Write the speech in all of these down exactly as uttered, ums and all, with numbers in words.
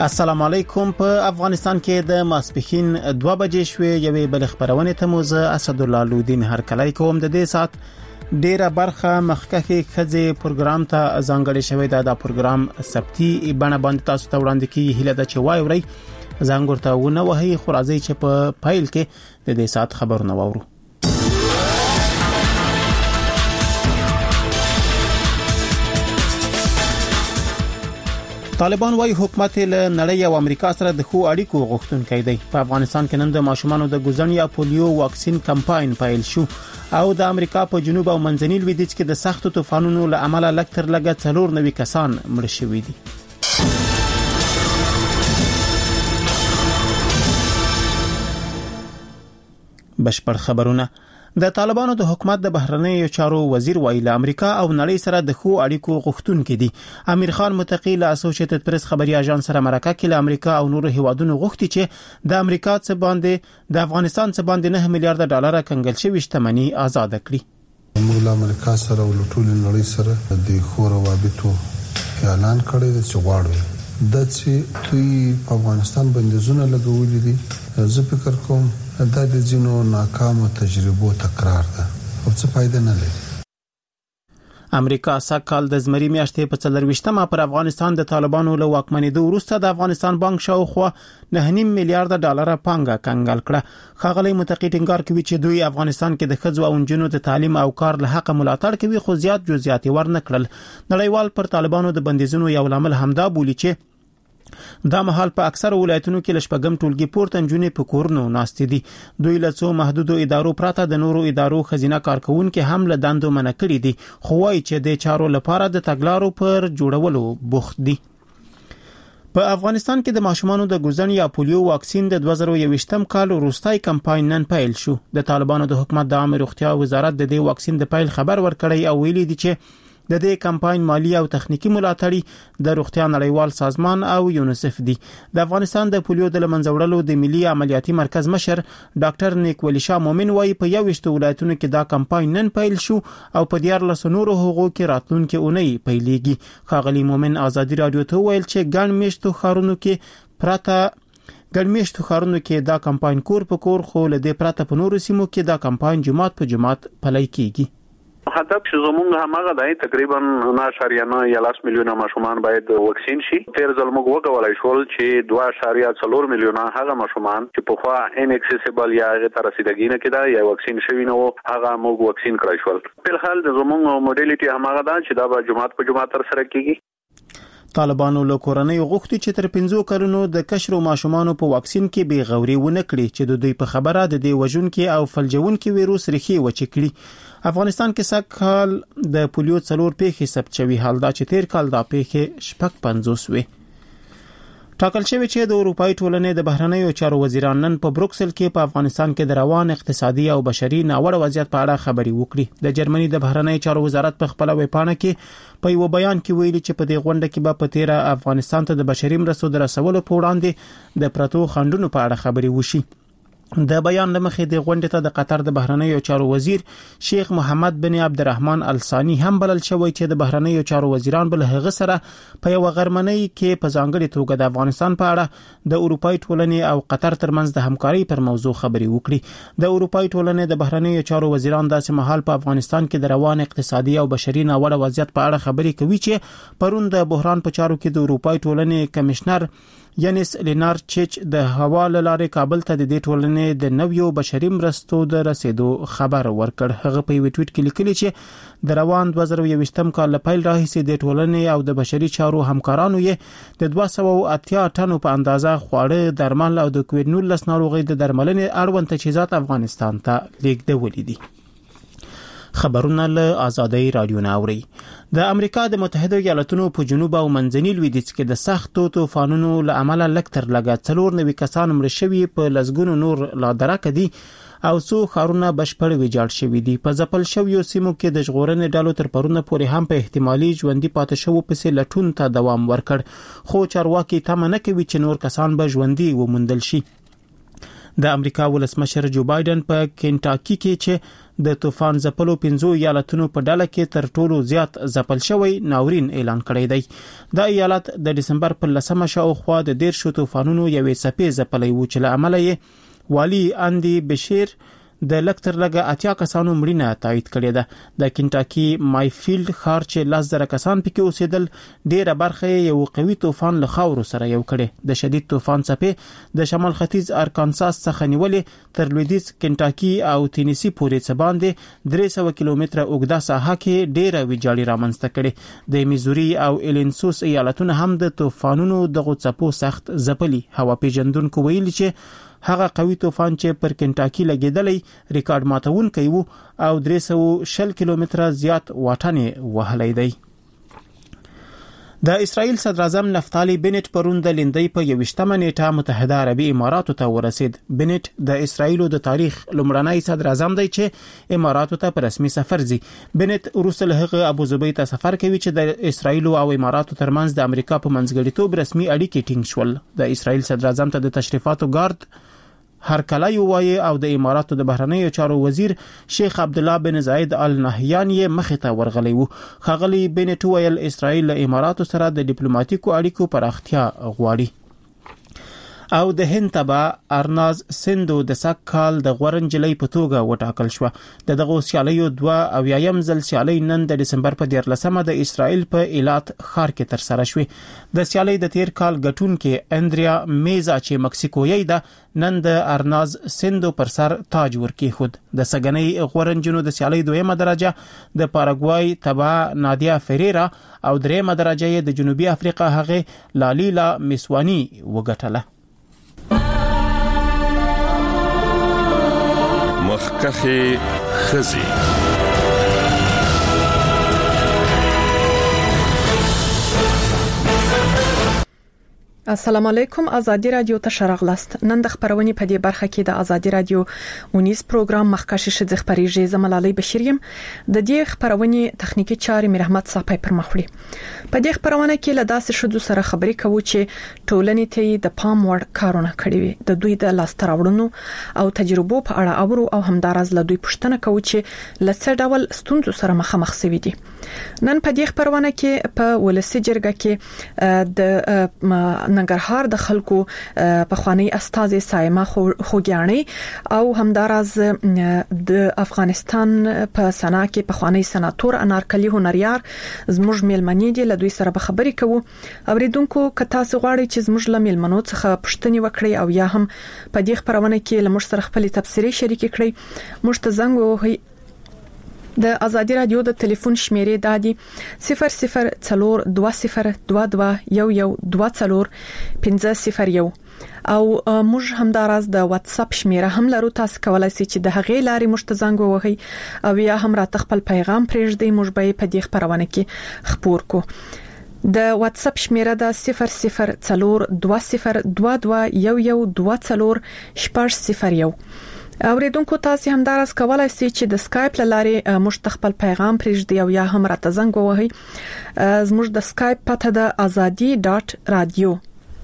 السلام علیکم. په افغانستان کې د ماسپښین دوه بجې شوې یوې بل خبرونه ته موزه اسد الله لودین هر کله کوم د دې سات ډیره برخه مخکې خځې پروګرام ته ځانګړی شوی دا د پروګرام سبتي بڼه باندې تاسو ته وړاندې کی هله د چوي وري ځانګړته ونه وهي خورازي چې په فایل کې د دې سات خبرونه وورو. طالبان وايي حکومت له نړۍ او امریکا سره د خو اړیکو غوښتونکي دی. په افغانستان کې نن د ماشومانو د ګوزن یا پولیو واکسین کمپاین پیل شو او د امریکا په جنوب او منځني لویدیځ کې د سختو طوفانونو له امله لکتر لګ څلور نوي کسان مړ شوي دي. بشپړ خبرونه. د طالبانو د حکومت د بهرنیو چارو وزیر ویل امریکا او نړۍ سره د خو اړیکو غوښتونکي دي. امیر خان متقی له اسوسییټډ پریس خبري اژانس سره مرکه کې له امریکا او نورو هیوادونو غوښتي چې د امریکا څخه باندې د افغانستان څخه باندې نه میلیارډ ډالر کنګل شوی شتمنۍ آزاد کړي. موږ له امریکا سره او ټول نړۍ سره د خو روابطو اعلان کړی دی چې غواړي د چې دوی په افغانستان باندې زونه لګولې دي. زه فکر کوم دا د جنو ناکامو تجربو تکرار ده او څه فائدہ نه لري. امریکا سکهال د زمری میاشتې په څلرويشتمه پر افغانستان د طالبانو له واکمنېدو وروسته د افغانستان بانک شاوخوا نه نیم میلیارډ ډالر پانګه کنګل کړه. خاغلی متقی ټینګار کوي چې دوی افغانستان کې د خځو او انجونو د تعلیم او کار له حق ملاتړ کوي خو زیات جزئیات ورنکړل. نړیوال پر طالبانو د بندیزونو یو لامل همدا بولی چې دا مهال په اکثر ولایتونو کې لشپګم ټولګي پورته انجونې په کورونو ناستې دي. دوی له څو محدودو ادارو پراته د نورو ادارو خزینه کارکونکو هم له دندو منع کړي دي خو وايي چې د چارو لپاره د تګلارو پر جوړولو بوخت دي. په افغانستان کې د ماشومانو د ګوزن یا پولیو واکسین د دوه زره یوویشتم کال وروستۍ کمپاین نن پیل شو. د طالبانو د حکومت د عامه روغتیا وزارت د دې واکسین د پیل خبر ورکړی او ویلي دي چې د دې کمپاین مالی او تخنیکی ملاتړي د روغتیا نړیوال سازمان او یونیسف دي. د افغانستان د پولیو د لمنځوړلو د ملي عملیاتي مرکز مشر ډاکټر نیک ولی شاه مومن وايي په یو وشت ولایتونو کې دا کمپاین نن پیل شو او په دیار له نورو حقوقو کې راتلونکي اونۍ پیلېږي. خاغلی مومن ازادي رادیو ته ویل چې ګڼ میشتو خارونو کې پراته ګڼ میشتو خارونو کې دا کمپاین کور په کور خو له دې پراته په نورو سیمو کې دا کمپاین جماعت په جماعت پلی کیږي. هدف چې زموږ همغه دی تقریبا نه اشاریه نه یلاس میلیونه ماشومان باید واکسین شي. تیر ځل موږ وکولای شول چې دوه اشاریه څلور میلیونه هغه ماشومان چې په خوا ان اکسیسیبل یا هغه تر رسیدګی نه کېده یا واکسین شوی نه وو هغه موږ واکسین کړی شول. په حال د زموږ موډیلیټي همغه ده چې دا به جماعت په جماعت تر سره کیږي. طالبانو له کورنۍ غوښتي چې تر پنځو کلونو د کشر ماشومانو په واکسین کې بې غوري ونه کړي چې د دوی په خبره د دې وژونکي او فلجونکي ویروس ریخي وچکړي. افغانستان کې سکهال د پولیو څلور پیښې ثبت شوی حال دا چې تیر کال دا پیښې شپږ پنځوس وي. ټاکل شوی چې د اروپای ټولنې د بهرنیو چارو وزیران نن په بروکسل کې په افغانستان کې د روان اقتصادي او بشري ناوړه وضعیت په اړه خبري وکړي. د جرمني د بهرنیو چارو وزارت په خپل ویبپاڼه کې په یو بیان کې ویلي چې په دې غونډه کې به په تیر افغانستان ته د بشري مرستو د رسولو په وړاندې د پرتو خندونو په اړه خبري وشي. د بیان لمخې د غونډې ته د قطر د بهرنیو چارو وزیر شیخ محمد بن عبدالرحمن الثانی هم بلل شوی چې د بهرنیو چارو وزیران بل هغه سره په یو غرمنۍ کې په ځانګړي توګه د افغانستان په اړه د اروپای ټولنې او قطر ترمنځ د همکارۍ پر موضوع خبري وکړي. د اروپای ټولنې د بهرنیو چارو وزیران داسې مهال په افغانستان کې د روان اقتصادي او بشري ناوړه وضعیت په اړه خبري کوي چې پرون د بحران په چارو کې د اروپای ټولنې کمشنر یانس لینارچچ د هوا لارې کابل ته د دې ټولنې د نویو بشري مرستو د رسیدو خبر ورکړ. هغه په یو ټویټ کې لیکلي چې د روان دوه زره یوویشتم کال له پیل راهیسې د ټولنې او د بشري چارو همکارانو یې د دوه سوه اتیا ټنو په اندازه خواړه، درمل او د کووډ نولس ناروغي د درملنې اړوند تجهیزات افغانستان ته لیږدولې دي. خبرونه له آزادۍ رادیو ناوري. د امریکا د متحده ایالاتونو په جنوب او منځني لویدیځ کې د سختو طوفانونو له امله لکتر لګا څلور نوي کسان مړ شوي په لسګونو نور لا درکه دي او څو خارونه بشپړ ویجاړ شوي دي. په ځپل شویو سیمو کې د ژغورنې ډلو تر پرونه پورې هم په احتمالي ژوندۍ پاتې شوو پسې لټون ته دوام ورکړ خو چارواکي تمه نه کوي چې نور کسان به ژوندۍ وموندل شي. د امریکا ولسمشر جو بایدن په کینټاکی کې چې د طوفان ځپلو پنځو ایالتونو په ډله کې تر ټولو زیات ځپل شوی ناورین اعلان کړی دی. د ایالت د دسمبر په لسمه شاوخوا د دیرشو طوفانونو یوې څپې ځپلی و چې له امله یې والی اندی بشیر د لکتر لګه اتیا کسانو مړینه تایید کړې ده. د کینټاکی مایفیلډ ښار چې لاس زره کسان پکې اوسېدل ډیره برخه یو قوي طوفان له خاورو سره یو کړي. د شدید طوفان څپې د شمال ختیځ ارکانساس څخه نیولې تر لویدیځ کینټاکی او تینیسی پورې څه باندې درې سوه کیلومتره اوږده ساحه کې ډیره ویجاړي رامنځته کړي. د میزوري او ایلینسوس ایالتونه هم د طوفانونو دغه څپو سخت ځپلي. هوا پیژندونکو ویلي چې هغه قوي طوفان چې پر کینټاکی لګیدلی ریکارډ ماتونکی وو او درې سوه شل کیلومتره زیات واټن وهلی دی. د اسرائیل صدر اعظم نفتالی بنت پرون د لیندۍ په یوشتمه نیټه متحده عربي اماراتو ته ورسید. بنت د اسرائیل د تاریخ لومړنی صدر اعظم دی چې اماراتو ته په رسمي سفر ځي. بنت وروسته هغه ابوظبي ته سفر کوي چې د اسرائیل او اماراتو ترمنځ د امریکا په منځګړیتوب رسمي اړیکې ټینګ شول. د اسرائیل صدر اعظم ته د تشریفاتو ګارد هرکلی وایي او د اماراتو د بهرنیو چارو وزیر شیخ عبد الله بن زاید ال نهیان یې مخې ته ورغلی وو. ښاغلي بنت ویل اسرائیل له اماراتو سره د ډیپلوماټیکو اړیکو پراختیا غواړي. او د هند تبع ارناز سندو د سک کال د غورنجلۍ په توګه وټاکل شو. د دغه سیالیو دوه او یایم ځل سیالي نن د دسمبر په دیارلسمه د اسرائیل په ایلات ښار کې تر سره شوې. د سیالي د تیر کال ګټونکې اندریا میزا چې مکسیکویي ده نن د ارناز سندو پر سر تاج ورکی خود. د سګنۍ غورنجونو د سیالي دویمه درجه د پاراګوای تبع نادیا فریرا او دریمه درجه د جنوبي افریقا هغه لالیلا میسوانی وګټله. مخکخه خزي السلام علیکم. ازادي رادیو ته شرغلست. نن د خبرونې په دې برخه کې د ازادي رادیو ونیس پروګرام مخکشه شې خبريږي زملالي بشیریم. د دې خبرونې تخنیکی چارې مرحمت صاحب پر مخولي. په دې خبرونه کې له داسې شذو سره خبرې کوو چې ټولنې ته د پام وړ کارونه کړی وي. د دوی د لاستراوړنو او تجربو په اړه اورو او همدارز له دوی پوښتنه کوو چې لڅ ډول ستونزو سره مخامخ شوي دي. نن په دې خبرونه کې په ولسی جرګه کې د ننګرهار د خلکو په خوانی استاد سایمه خوګیانی او همدارز د افغانستان په سنا کې په خوانی سناتور انارکلی هنریار زموږ میلمنې دي. له دوی سره به خبرې کوو. اوریدونکو کتا سغواړي چې زموږ لمیلمنو څخه پوښتنې وکړي او یا هم په دې خبرونه کې لمر سره خپل تفسیری شریک کړي موږ ته زنګ وهي. د ازادي رادیو د ټلیفون شمیرې دادي صفر صفر څلور دوه صفر دوه دوه یو یو دوه څلور پنځه صفر یو او موږ همدارز د واتس اپ شمیره هم لرو. تاسو کولای شئ چې د هغې لارې موږ ته زنګ ووهئ او یا هم را خپل پیغام پرېږدئ. موږ به په دې خبرونه کې خبر کو. د واتس اپ شمیره د صفر صفر څلور دوه صفر دوه دوه یو یو دوه څلور شپږ صفر یو. اوریدونکو تاسو هم دراز کولای شئ چې د سکایپ لارې موږ خپل پیغام پرېږدئ او یا هم راته زنګ ووهئ. زموږ د سکایپ پته د ازادي ډاټ رادیو.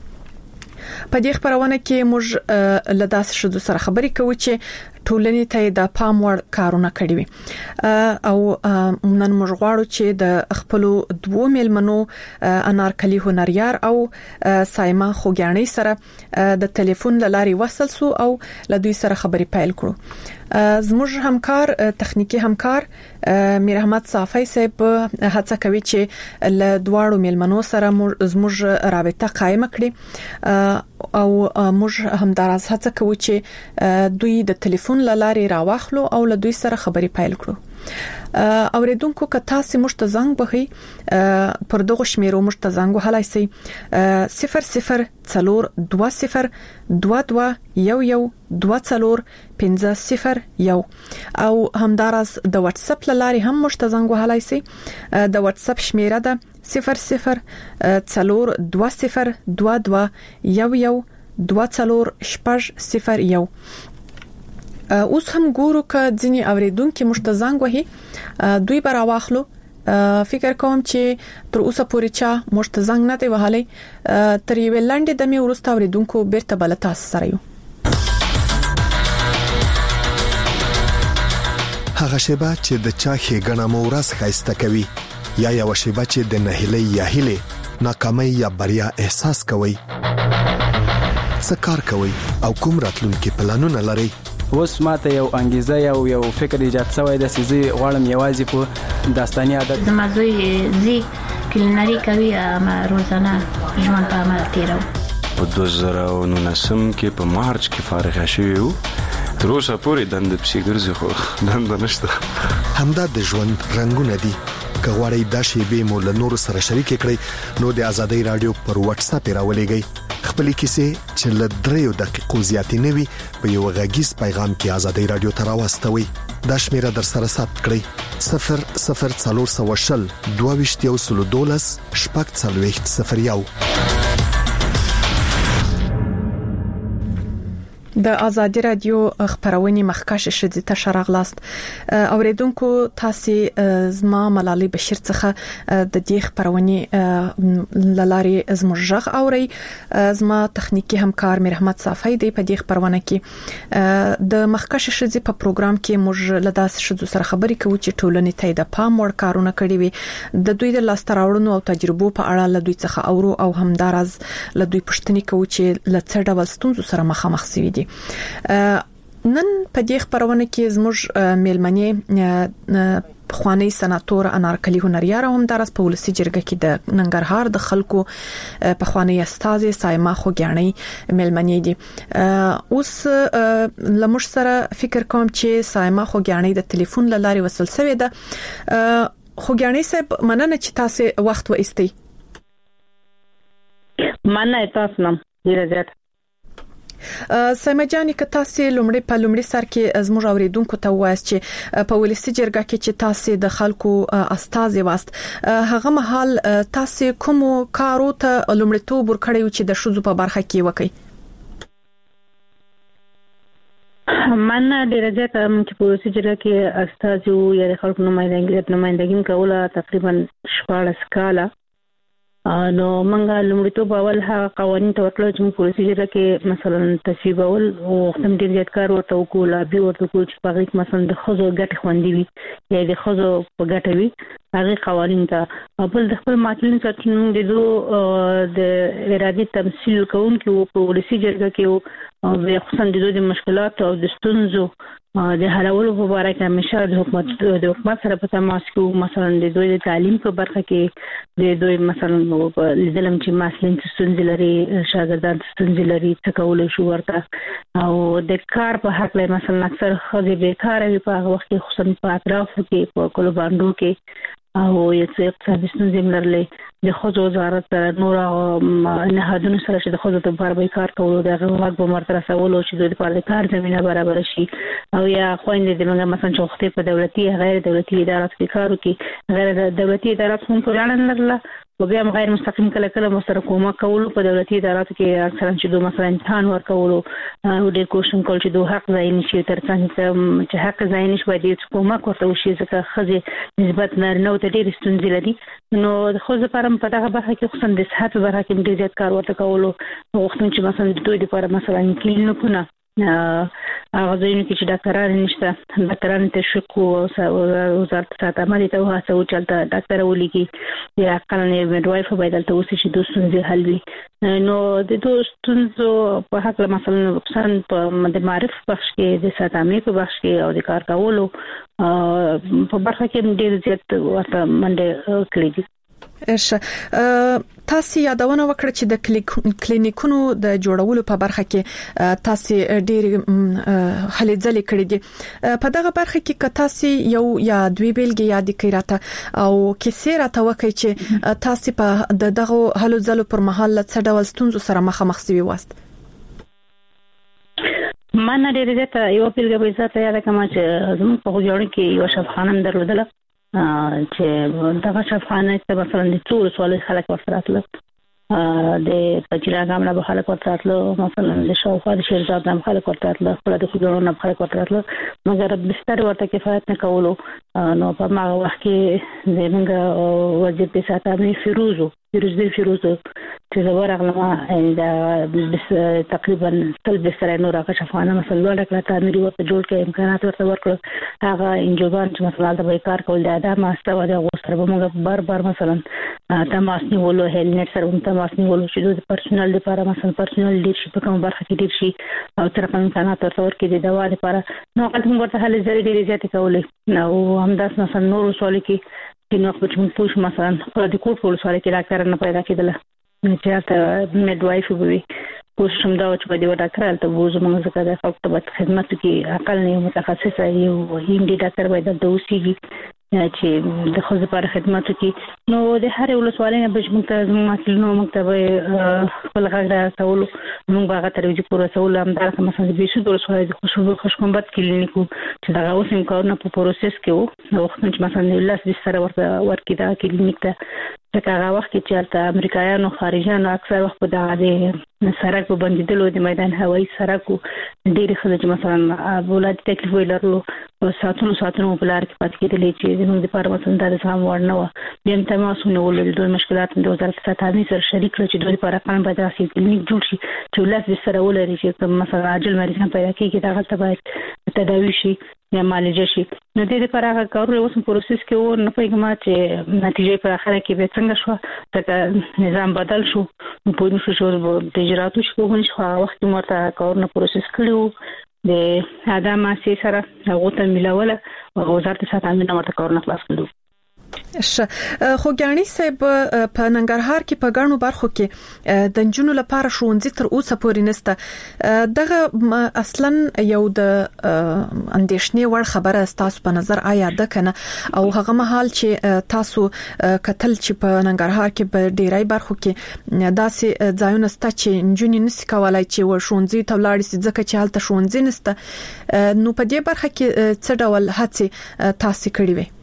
په دې خبرونه کې موږ له داسې شذو سره خبرې کوو چې ټولنې ته د پام وړ کارونه کړی وي او نن موږ غواړو چې د خپل دوه میلمنو انارکلی هنریار او سایمه خوګیانی سره د ټلیفون لارې وصل سو او له دوی سره خبرې پیل کړو. زموږ همکار تخنیکی همکار میر احمد صافی صاحب هڅه کوي چې له دواړو میلمنو سره زموږ رابطه قائم کړي او موږ همدارس هڅه کوو چې دوی د ټلیفون لارې راوخلو او له دوی سره خبرې پیل کړو. اوریدونکو که تاسو موږ ته زنګ وهئ پر دغه شمیرو موږ ته زنګ وهلای شئ صفر صفر څلور دوه صفر دوه دوه یو یو دوه څلور پنځه صفر یو او همدارس د واتس اپ لارې هم موږ ته زنګ وهلای شئ. د واتس اپ شمیره ده صفر صفر څلور دوه صفر دوه دوه یو یو دوه څلور شپږ صفر یو. اوس هم ګورو ک ځینی اوریدونکو مشته زنګ وهي دوی برا واخلو. فکر کوم چې تر اوسه پورې چا مشته زنګ نه دی وهلي. تر یو لاندې د می ورسته اوریدونکو بیرته بل تاسو سره یو. هغه شیبه چې د چا ښېګڼه مو ورځ ښایسته کوي یا یو شیبه چې د نهیلۍ یا هیلې ناکامۍ یا بریا احساس کوي. څه کار کوي او کوم راتلونکي پلانونه لري؟ اوس ماته یو انګیزه یو یو فکر ایجاد شوی د سيزي غواړم یوازې په داستاني عادت د مازوي زی کلینری کوي ما روزانه ژوند په عمل تیرو. په دوه زره او نولسم کې په مارچ کې فارغ شوی وو. تر اوسه پورې دند پسې ګرځي خو دند نشته. همدا د ژوند رنگونه دي. که غواړئ دا شیبې مو له نورو سره شریک کړئ نو د آزادۍ رادیو پر واتس اپ راولېږئ. خپل کیسې چې له دریو دقیقو زیاتې نه وي په یو غږیز پیغام کې آزادۍ رادیو ته راوستوئ. دا شمیره در سره ثبت کړئ: صفر صفر څلور سوه شل دوه ویشت یو سل دولس شپږ څلوېښت صفر یو. د آزادۍ رادیو خبرونه مخکښ شدي تشرغلاست اوریدونکو تاسو زما ملالۍ بشیر څخه د دې خبرونه لاري زموږ اوري. زما تخنیکی همکار مرحمت صافی دی په دې خبرونه کې د مخکښ شدي په پروګرام کې موږ لداس شدو سره خبرې کوو چې ټولنې ته د پام وړ کارونه کړي وي د دوی د لاستراوړنو او تجربو په اړه لدوی څخه اورو او همدارز لدوی پښتني کوو چې لڅ ډول ستونزو سره مخامخ سوي دي. نن په دې خبرونه کې زموږ میلمنې خوانی سناتور انارکلی هنریار هم درس په ولسی جرګه کې د ننګرهار د خلکو په خوانی استاد سایما خوګیانی میلمنې دي. اوس لمر سره فکر کوم چې سایما خوګیانی د ټلیفون لاري وصل شوی ده. خوګیانی صاحب مننه چې تاسو وخت و استي. مننه تاسو نم ډیره زیات. سایما جانی که تاسو لومړی په لومړی سر کې زموږ اوریدونکو ته وایي چې په ولسی جرګه کې چې تاسو د خلکو استاد واست هغه مهال تاسو کوم کارو ته لومړیتوب ورکړی چې د شوزو په برخه کې وکړي؟ من ډیره زیات چې په ولسی جرګه کې استاد یو یا خلکو نمائندګي نمائندګي کوله تقریبا شپږ کاله. نو منګه لومړیتوب اول هغه قوانين ته ورکړل چې په ولسی جرګه کې مثلا تصویب اول او ختم ډیر زیات کار ورته وکول بیا ورته وکول چې په غیږ مثلا د خزو ګټه خوندې وي یا د خزو په ګټه وي هغه قوانين ته خپل د خپل ماټلین ساتنو د دو د ارادي تمثيل کوونکو په ولسی جرګه کې او خصوصا د دوی مشکلات او د ستونزو د حلولو په اړه کې همیشه د حکومت د حکومت سره په تماس کې مثلا د دوی د تعلیم په برخه کې د دوی مثلا لیدلم چې مسلین ستونزې لري شاګردان ستونزې لري څه کول شو ورته او د کار په حق له مثلا اکثر خځې بیکاره وي په هغه وخت کې خصوصا په اطرافو کې په کلو باندې کې او یو څه اقتصادي ستونزې لرلې د خځو وزارت نور نهادونو سره چې د خځو ته برابر کار کولو د غوښتنې په مرتبه سوالو چې د لپاره کار زمينه برابر شي او یا خويندې د موږ مثلا چې وخت په دولتي غیر دولتي ادارات کې کار وکړي غیر دولتي ادارات هم پرانه لرله او بیا غیر مستقیم کله کله مستر کومه کول په دولتي اداراتو کې اکثرا چې دوه مثلا امتحان ورکول او د کوشن کول چې دوه حق ځای نشي تر څنګه چې حق ځای نشي باید کومه کوته وشي ځکه خزي نسبت نارینه ته ډېر ستونزې لري نو خو زه پرم په دغه برخه کې خصوصا د صحت برخه کې ډېر زیات کار ورته کولو وختونه چې مثلا دوی لپاره مثلا کلینیکونه هغه ځینې چې ډاکټران نشته ډاکټران ته شکو او وزارت ته امر ته واسه او چلته ډاکټر ولګي یا کله میډوایف باید ته اوسې چې دوه ستونزې حل وي نو د دوه ستونزو په حق مثلا خصوصا په معرف بخش کې د ساتامې په بخش کې او د کار کولو په برخه کې ډېر زیات ورته منډه کړې دي. اشه تاسو یادونه وکړه چې د کلینیکونو د جوړولو په برخه کې تاسو ډېر هلې ځلې کړې دي په دغه برخه کې که تاسو یو یا دوی بیلګې یاد کړئ راته او کیسې راته وکړئ چې تاسو په دغه هلو ځلو پر مهال څه ډول ستونزو سره مخامخ شوي واست؟ من ډېر زیات یو بیلګه به زه ته یاد کوم چې زموږ په جوړ کې یو شفاخانه درلودله چې دغه شفاخانه ته مثلا د ټول سوالې خلک ورسره د پچیراګام نه خلک ورته مثلا د شاوخوا د شیرزاد نه خلک ورته خپل د خودونو نه خلک ورته مګر بستر ورته کفایت نه کولو نو په هغه وخت کې زمونږ وزیر د ساتنې فیروزو فیروز دی فیروز چې زور غلمه د تقریبا تل به سره نور هغه شفانه مثلا ولکه تعمیري ورته جوړ کې امکانات ورته ورکړ هغه انجوګان چې مثلا د کار کول د ادم استو د غوستر به موږ بار بار مثلا تماس نیولو هیلنټ سره هم تماس نیولو چې د پرسونل لپاره مثلا پرسونل لیدرشپ کوم برخه کې دي شي او تر په امکانات ورته ورکړي د دوا لپاره نو هغه ورته هله زری ډیره زیاته کولې نو همداس مثلا نور سوال کې چې نو په کوم پوښ مثلا د کوټ په سوال کې ډاکټر نه پیدا کېدل چې تاسو میډوایف وي کوشش هم دا چې په دې ډاکټر ته وځو موږ څنګه د فقط خدمت کې اقل نه متخصص یو هندي ډاکټر باید د اوسېږي چې د خو لپاره خدمت کې نو د هر یو سوالینه به موږ ته مسلونو مکتبه خپل غږ راټول موږ هغه ترویج پوره سول هم دا مثلا د بیسو د سوال د خوشبو خوشکمبت کلینیکو چې دا اوس هم کارونه په پروسس کې وو نو وخت چې مثلا لاس د سره ورته ورکې دا کلینیک ته څنګه هغه وخت چې امریکایانو خارجيانو اکثر وخت په دغه سرک په بندیدلو د میدان هوایي سرکو ډېر خلک مثلا اولاد تکلیف ولرلو او ساتونو ساتونو په لار کې پاتې کېدل چې موږ د پاره مثلا د سم ور نه و بیا تماسونه ولول د مشکلات د وزارت ستامي سره شریک کړ چې دوی لپاره قانون باید راسي کلینیک جوړ شي چې ولادت به سره ولري چې مثلا عاجل مریضان پیدا کیږي دا غلطه باید تداوي شي یا معالجه شي نو د دې لپاره هغه کارونه اوس پروسس کې و نه پیغام چې نتیجې په اخر کې به څنګه شو چې نظام بدل شو په نو شو د اجراتو شو په نشه وخت مرته کارونه پروسس کړو د ادم سي سره هغه ته ملوله وزارت ستامي نه مرته کارونه خلاص کړو ش خو ګانی صاحب په ننګرهار کې په ګڼو برخو کې د جنونو لپاره شونځي تر اوسه پورې نسته دغه اصلا یو د اندیشنې ور خبره تاسو په نظر آیا ده کنه او هغه مهال چې تاسو کتل چې په ننګرهار کې په ډیرای برخو کې داسې ځایونه ست چې جنونی نس کولای چې ور شونځي تلاړي ځکه چې حالت شونځي نسته نو په دې برخه کې څه ډول هڅه تاسو کړی وي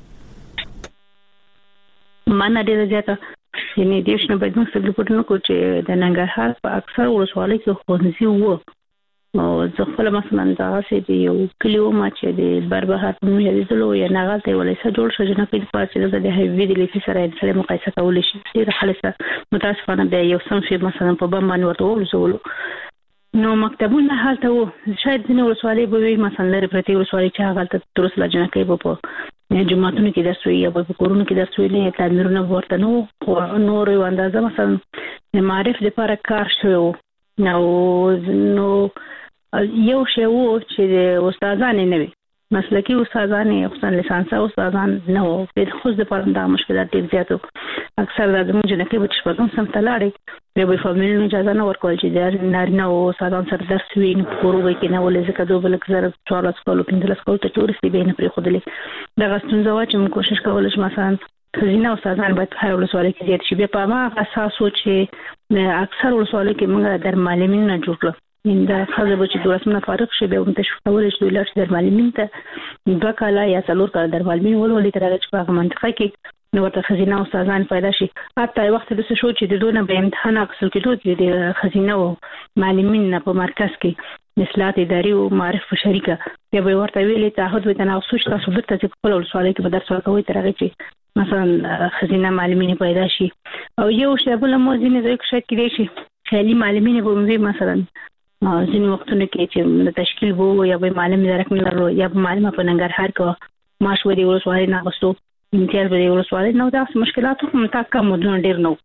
مانه ډیره زیاته یعنی د شنو باید موږ څه ګټنه کو چې د ننګرهار په اکثر ولسوالۍ کې خونځي وو او زه خپل مثلا دا چې یو کلیو ما چې د بربهار په نوم یادېدلو یا نغالته ولې څه جوړ شو چې نه په پاتې د هیوی د لیفي سره سره مقایسه کول شي ډیره خالصه متاسفانه به یو سم شي مثلا په بم باندې ورته ولزول نو مکتبونه حالته وو شاید د ولسوالۍ به وي مثلا لري پرتی ولسوالۍ چې هغه ته درس لجنه کوي په جماعتونو کې درس وی یا په کورونو کې درس وی نه تعمیرونه ورته نو خو نور یو اندازه مثلا معرف لپاره کار شو نو نو یو شی وو چې استادان نه وي مسلکي استادان خصوصا لیسانس استادان نو په خو د پاره د مشکلات ډیر زیاتو اکثر د موږ نه کې چې په کوم سم تلاړي به فامیل نه اجازه نه ورکول چې د نارینه او استادان سره درس وی نه کورو کې نه ولې ځکه دوه بل کزر څوار سکول پندل سکول ته ټورستي به نه پری خودلې دا غستون زوا چې موږ کوشش کولای شو مثلا خزینه استادان باید هر ولسوالۍ کې زیات شي په ما اساس و چې اکثر ولسوالۍ کې موږ در معلمین نه جوړل ان دا خزه به چې دولسمه فارغ شي به هم تشویق کولای شي لږ در معلمین ته دوه کاله یا څلور کاله در معلمین ولولې تر هغه چې په منطقه کې نو ورته خزینه استادان پیدا شي حتی وخت د څه شو چې د دونه به امتحان اخیستل کېدو د خزینه او معلمین په مرکز کې اصلاحات اداري او معرف شریکه یا به ورته ویلې تعهد وي تنه اوسه تاسو د ته په ولسوالۍ کې به درس ورکوي تر هغه چې مثلا خزینه معلمین پیدا شي او یو شی بل مو ځینې ځای کې شاید کېدای شي خالي معلمین به موږ مثلا ځینې وختونه کې چې د تشکیل وو یا به معلم درک نه لرلو یا به معلم په ننګرهار کې ماش ودی ولسوالۍ نه غوښتو امتیاز به ولسوالۍ نو دا مشکلات هم تا کم مدونه ډیر نو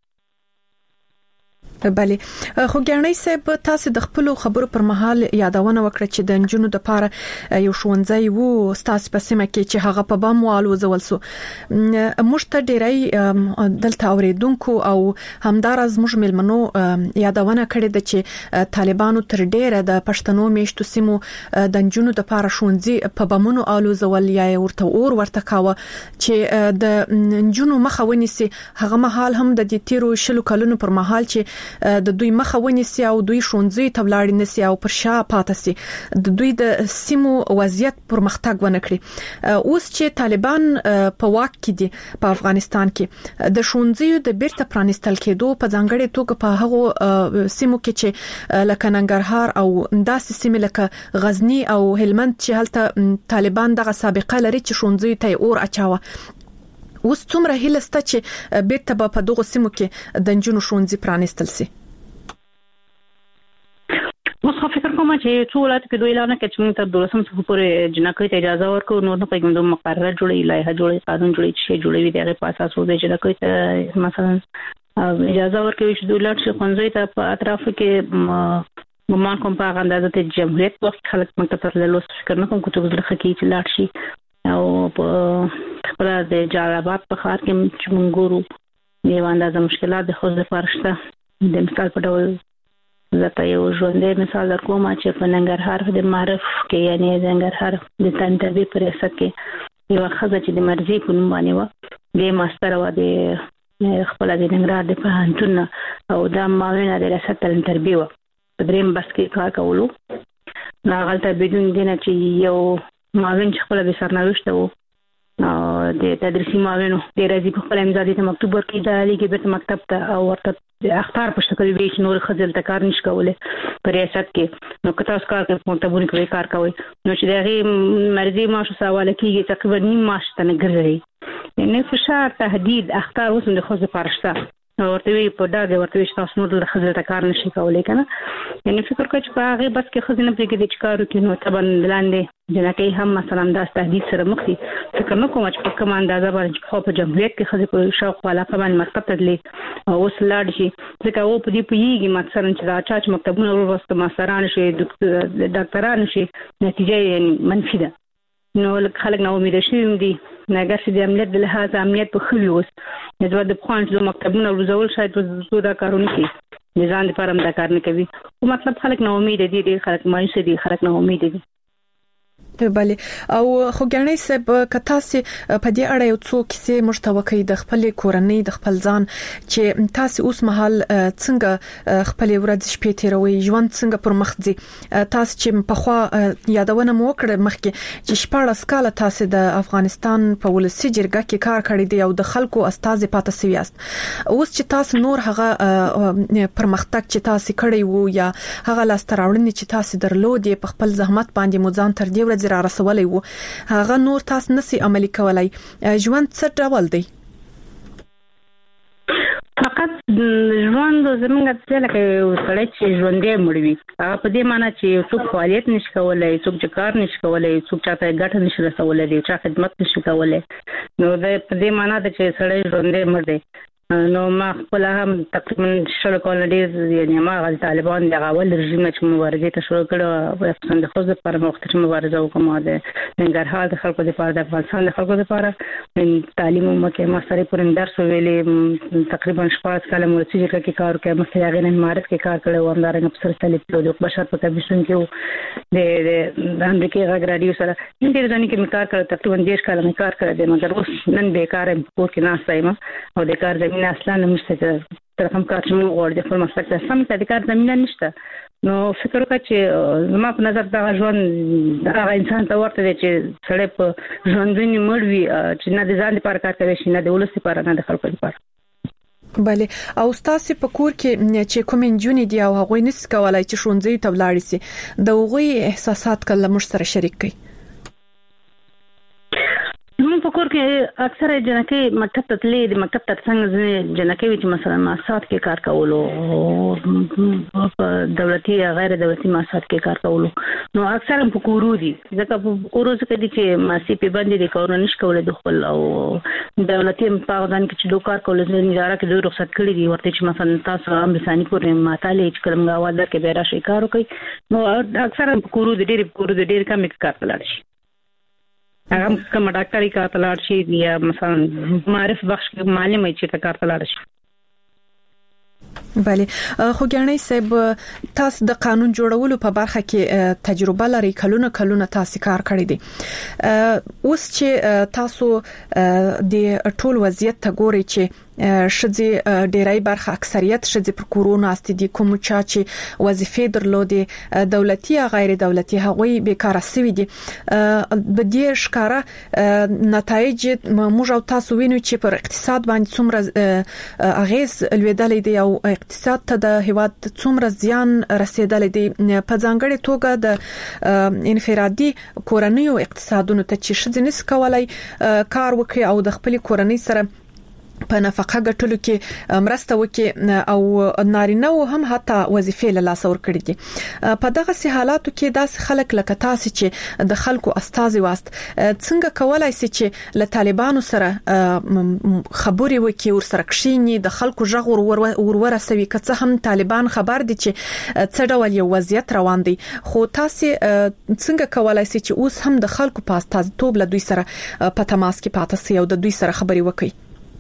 بله خو ګرنۍ صاحب تاسو د خپل خبرو پر مهال یادونه وکړه چې د انجونو د پاره یو شونځي وو تاسو په سیمه کې چې هغه په بم والو زول سو مشته ډیرای دلته اوریدونکو او همدارز موږ ملمنو یادونه کړې ده چې طالبانو تر ډیره د پښتنو میشتو سیمو د انجونو د پاره شونځي په بمونو الو زول یا ورته اور ورته کاوه چې د انجونو مخه ونیسي هغه مهال هم د دې تیرو شلو کلونو پر مهال چې د دوی مخه ونیسي او دوی شونځي تبلاړي نسی او پر شا پاتسي د دوی د سیمو وضعیت پرمختګ ونکړي اوس چې طالبان په واک کې دي په افغانستان کې د شونځي د بیرته پرانستل کېدو په ځانګړي توګه په هغه سیمو کې چې لکه ننګرهار او داسې سیمې لکه غزنی او هلمند چې هلته طالبان دغه سابقه لري چې شونځي ته اور اچاوه اوس څومره هیله ست چې بیرته په دغه سیمو کې د جنونو شونځي پرانستل سي کوم چې ټول ولایت کې دوی اعلان کړ چې موږ تر دولسم څخه پورې جنکۍ ته اجازه ورکړو نو نه پیګم د مقرره جوړې لایحه جوړې قانون جوړې چې جوړوي دغه په اساس وځي چې جنکۍ ته مثلا اجازه ورکوي چې دوی لاړ شي خونځي ته په اطراف کې ګمان کوم په هغه اندازه ته جمهوریت وخت خلک مکتب ته لوس فکر نه کوم کوته زړه خکې چې لاړ شي او په خپل د جالابات په خار کې چې موږ ګورو یو اندازه مشکلات د خو لپاره شته د مثال په ډول زه یو ژوندې مثال درکوم چې په ننګرهار د معرف کې یعنی د ننګرهار د تنتبي پر اساس کې یو خزه چې د مرزي په نوم باندې و د ماستر و د خپل د ننګرهار د پوهنتون او د معاونینه د ریاست تربیه و دریم بس کې کار کولو نه غلطه بدون دینه چې یو معاون چې خپل به سرنوشت وو د تدریسي معاون د راځي په خپل امضا دي ته مکتوب ورکړي د لیکي به مکتب ته او ورته د اختار په شکل وی چې نور خځل ته کار نشي کولای په ریاست کې نو کته اوس کار کوي مکتبونه کوي کار کوي نو چې دغه مرزي ماشو سوال کیږي تقریبا نیم ماش ته نه ګرځي یعنی فشار تهدید اختار اوس د خو پارشته ورته وی په دغه ورته وی تاسو نور د خځل ته کار نشي کولای کنه یعنی فکر کوي چې په هغه بس کې خځنه پرې کې د کارو کې نو تبن لاندې جنکې هم مثلا د تهدید سره مخ دي فکر نه کوم چې په کوم اندازه باندې خو په جمهوریت کې خځې په شوق والا باندې مکتب ته تللی او اوس لاړ شي ځکه و په دې پیږي مثلا چې دا چا چې مکتبونه ورسته ماستران شي ډاکټران شي نتیجه یې منفي ده نو خلک نو امید شي دي نګر چې د امنیت د لحاظ امنیت په خو اوس د د خوان د مکتبونو ورزول شاید زو دا کارونه کوي ځان لپاره هم دا کار نه کوي او مطلب خلک نو امید دي دي خلک مایوس دي خلک نو امید دي بله او خو ګڼې سب کتاسي په دې اړه یو څو کیسې مشتوکې د خپل کورنۍ د خپل ځان چې تاسو اوس مهال څنګه خپل ورځ شپې تیروي ژوند څنګه پر مخ ځي تاسو چې په خوا یادونه مو کړې مخکې چې شپږ کاله تاسو د افغانستان په ولسی جرګه کې کار کړی دی او د خلکو استاد پاتې سویاست اوس چې تاسو نور هغه پرمختګ چې تاسو کړی وو یا هغه لاستراوړنې چې تاسو درلودې په خپل زحمت باندې مو ځان تر دې ورځې را رسولای وو هغه نور تاسو نسی عملي کولای ژوند څه ډول دی فقط ژوند زمونږ څه لکه سړی چې ژوندې مړوي هغه په دې معنی چې څوک فعالیت نشي کولای څوک چې کار نشي کولای څوک چاته ګټه نشي رسولای دی چا خدمت نشي کولای نو د دې معنی ده چې سړی ژوندې مړ دی نو ما خپل هم تقریبا شل کال ډیر یعنی ما غل طالبان د اول رژیم چې مبارزه ته شروع کړو په افغانستان د خوځښت پر وخت چې مبارزه وکړه د ننګرهار د خلکو لپاره د افغانستان د خلکو لپاره تعلیم مکه ما سره پر درس ویلې تقریبا شپږ کال مو چې کې کار کوي مخکې هغه نه معرف کې کار کړو همدارنګه په سر طالب د بشر په کمیشن کې د امریکای غږ رادیو سره د دې ځانې کې کار کړو تقریبا ډیر کال نه کار کړی مګر اوس نن بیکار ام کور کې نه سایم او د کار زمينه اصلا نشته تر کوم کار چې موږ غواړو د خپل مسلک ته سم ته د کار زمينه نشته نو فکر وکړه چې زما په نظر دا ژوند دا انسان ته ورته دی چې سړی په ژوندونی مړ وي چې نه د ځان لپاره کار کوي نه د ولس لپاره نه د خلکو لپاره بله او تاسو په کور کې چې کوم انجونی دی او هغه نس کولای چې شونځي ته ولاړ شي د هغه احساسات کله مش سره شریک کړي موږ په کور کې اکثره جنکې مکتب ته تللې د مکتب تر څنګ جنکې چې مثلا ماسات کې کار کولو په دولتي یا غیر دولتي ماسات کې کار کولو نو اکثره په کورو دي ځکه په کورو څخه دي چې ماسي په باندې د کارونه نش کولای د خپل او دولتي په ځان کې چې دوه کار کول نه اداره کې دوه رخصت کړی دي ورته چې مثلا تاسو هم بسانی کورې ماتاله چې کوم غواړ درکې به راشي کار کوي نو اکثره په کورو د ډېر کورو د ډېر کم کار کولای شي هغه کوم ډاکټري کار تلاړ شي یا مثلا معرف بخش کې معلومه چې کار تلاړ شي بله خو ګڼې سب تاسو د قانون جوړولو په برخه کې تجربه لري کلونه کلونه تاسو کار کړی دي اوس چې تاسو د ټول وضعیت ته ګوري چې شذي ډیرای برخه اکثریت شذي پر کورونا است دي کوم چا چې وظیفې درلودي دولتي یا غیر دولتي هغوی بیکاره سوي دي د دې ښکارا نتایج موږ او تاسو وینو چې پر اقتصاد باندې څومره اغیز لویدلې دي او اقتصاد ته د هیواد څومره زیان رسیدلې دي په ځانګړي توګه د انفرادي کورنیو اقتصادونو ته چې شذي نس کولای کار وکړي او د خپل کورنۍ سره په نفقه ګټلو کې مرسته وکړي او نارینه و هم حتی وظیفې له لاس ور کړې دي. په دغه سي حالاتو کې داس خلک لکه تاسو چې د خلکو استازي واست څنګه کولای شي چې له طالبانو سره خبري وکړي ور سره کښینی د خلکو ژغ ور ورسوي که څه هم طالبان خبر دي چې څه ډول یو وضعیت روان دي خو تاسو څنګه کولای شي چې اوس هم د خلکو په استازیتوب له دوی سره په تماس کې پاتې سي او د دوی سره خبري وکړي؟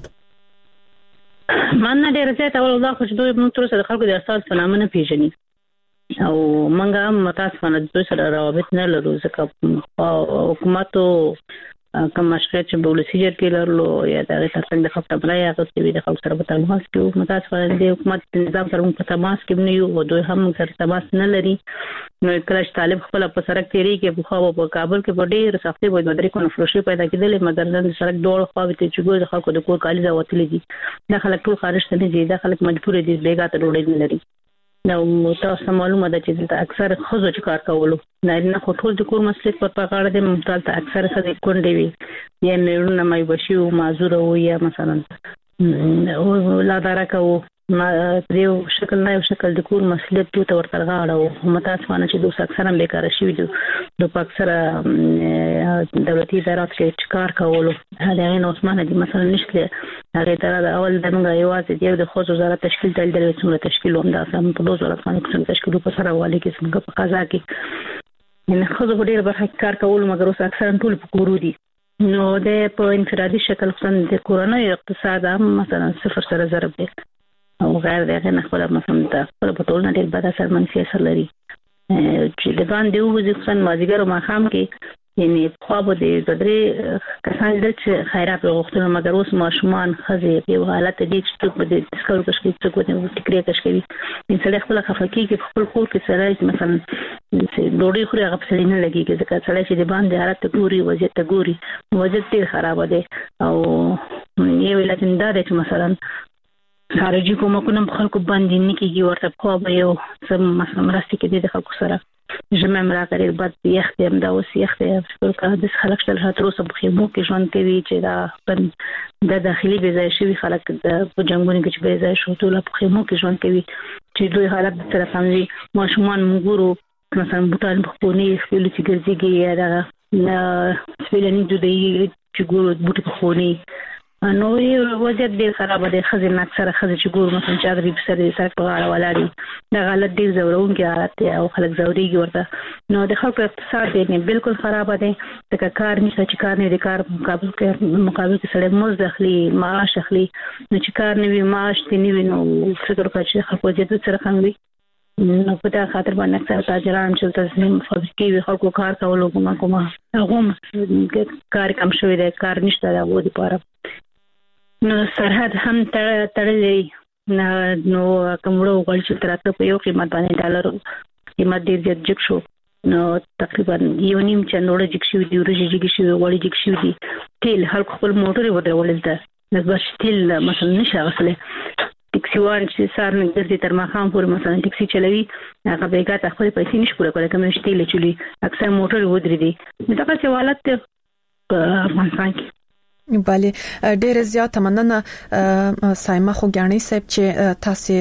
من نه ډیر زیات اول دا خو چې دوی موږ تر اوسه د خلکو د اساس په نامه نه پیژني او موږ هم متاسفانه د دوی سره روابط نه لرو ځکه حکومت کوم مشکل چې ولسی جرګې لرلو یا د ترڅنګ د خپل بلای هغه چې د خلکو سره په تماس کې متاسفانه د حکومت نظام سره په تماس کې نه یو او دوی هم سره تماس نه لري. نو کله چې طالب خپل په سرک تیری کې په خو په کابل کې په ډیر سختي وای د درې کنفرشي پیدا کېدل مګر نن سرک ډول خو ته چې ګور د خلکو د کور کالي ځوتلې دي د خلک ټول خارج ته دي د خلک مجبور دي بیګا ته ډوډۍ نه لري. نو تاسو معلومه ده چې د اکثر خزو چې کار کولو نه خو ټول د کور مسلک په پاګاړه د ممتاز ته اکثر خزې کونډې وي یا مېرونه مې بشي او معذور او یا مثلا او لا درکو ما دیو شکل نه یو شکل د کور مسلک ته ورته غاړه او متاسفانه چې دوی اکثر هم بیکار شي دي د اکثر دولتي ادارات کې کار کولو هغه نو عثمان دي مثلا نشته هغه تر دا اول دغه یوازې دی د خصوصي وزارت تشکیل تل د څومره تشکیل هم دا سم په دوه وزارت باندې څنګه تشکیل په سره والي کې څنګه په قضا کې نه خو زه ډیر به کار کول مګر اوس اکثر ټول په کورو دي. نو د په انفرادي شکل څنګه د کورونو اقتصاد هم مثلا صفر سره ضرب دی او غیر دغه نه خپل مثلا د خپل په ټول نه ډیر بد اثر منفي اثر لري چې د باندې وځي څنګه مازیګر او ماخام کې یعنی خو به د درې کسان د خیرات غوښتنه مګر اوس ماشومان خزې په حالت دي چې څوک به د سکول تشکیل څوک به فکرې تشکیل انسان خپل خفقي کې خپل کور کې سره مثلا ډوډۍ خوري هغه په سړی نه لګي ځکه سړی چې د باندې حالت ګوري وضعیت ګوري وضعیت ډیر خراب دی او یو لکه دا چې مثلا خارجي کومکونه خلکو باندې نه کیږي ورته خو به یو سم مثلا مرستې کې د خلکو سره جمع مراکړې بعد یخت هم دا اوس یخت فکر کا د خلک تل هترو سب خیمو کې ژوند کوي چې دا د داخلي بيځای شوی خلک د جنگونو کې چې بيځای شو ټول په خیمو کې ژوند کوي چې دوی حالت سره سمجي ماشومان موږ مثلا بوتان په خوني خپل چې ګرځيږي یا دا سپیلني دوی چې ګورو بوت په خوني نو یو وضعیت ډیر خراب دی خزې نه اکثر خزې چې ګور مثلا چې غریب سره سره په غاړه ولاړی دا حالت ډیر زورون کې حالت دی او خلک زوريږي ورته نو د خلکو اقتصاد دی نه بالکل خراب دی د کار نشته چې کار نه د کار مقابل کې مقابل کې سره مزد اخلي معاش اخلي نو چې کار نه وي معاش تی نه وي نو فکر کوي چې خلکو دې سره خنوي نو په دا خاطر باندې اکثر تاجران چې تنظیم فابریکې وي خلکو کار کولو کومه کومه هغه کار کم شوی دی کار نشته دا وو دي پاره نو سرحد هم تړلې نو کومړو غوړ چې تراته په یو قیمت باندې ډالر قیمت ډیر زیات جګ شو نو تقریبا یو نیم چنوړه جګ شو دی ورجې جګ شو وړي جګ شو دي تل هر خپل موټر ودرول ده نو بس تل مثلا نشه غسله ټیکسي وان چې سار نه ګرځي تر ماخام پورې مثلا ټیکسي چلوي هغه بیګا ته خپل پیسې نشي پوره کولای کوم شته لچولي اکثر موټر ودرې دي دا څه حالت په افغانستان کې بله ډېر زیات مننه سایمه خوګانی صاحب چې تاسو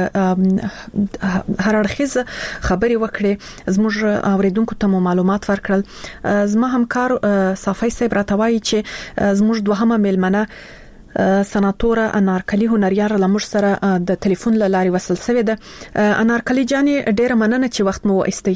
په هر اړخیز خبري وکړې زموږ اوریدونکو ته معلومات ورکړل زما همکار صافی صاحب راتوي چې زموږ دوهمه ملمنه سناتور انارکلی هنریار لمر سره د ټلیفون لاري وصل شوی ده انارکلی جاني ډېر مننه چې وخت مو واستي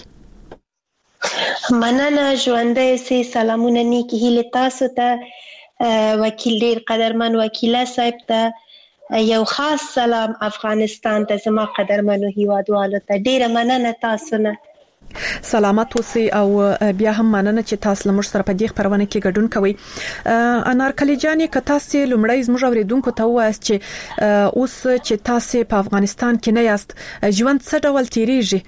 مننه ژوندۍ سي سلامونه نیکی هیله تاسو ته وکیل ډیر قدرمن وکیله صاحب ته یو خاص سلام افغانستان ته زما قدرمنو هیوادوالو ته ډیر مننه تاسو نه سلامت اوسئ او بیا هم مننه چې تاسو لمر سره په دې خبرونه کې ګډون کوئ انارکلی جاني که تاسو لومړی زموږ اوریدونکو ته وایاست چې اوس چې تاسو په افغانستان کې نه یاست ژوند څه ډول تیریږي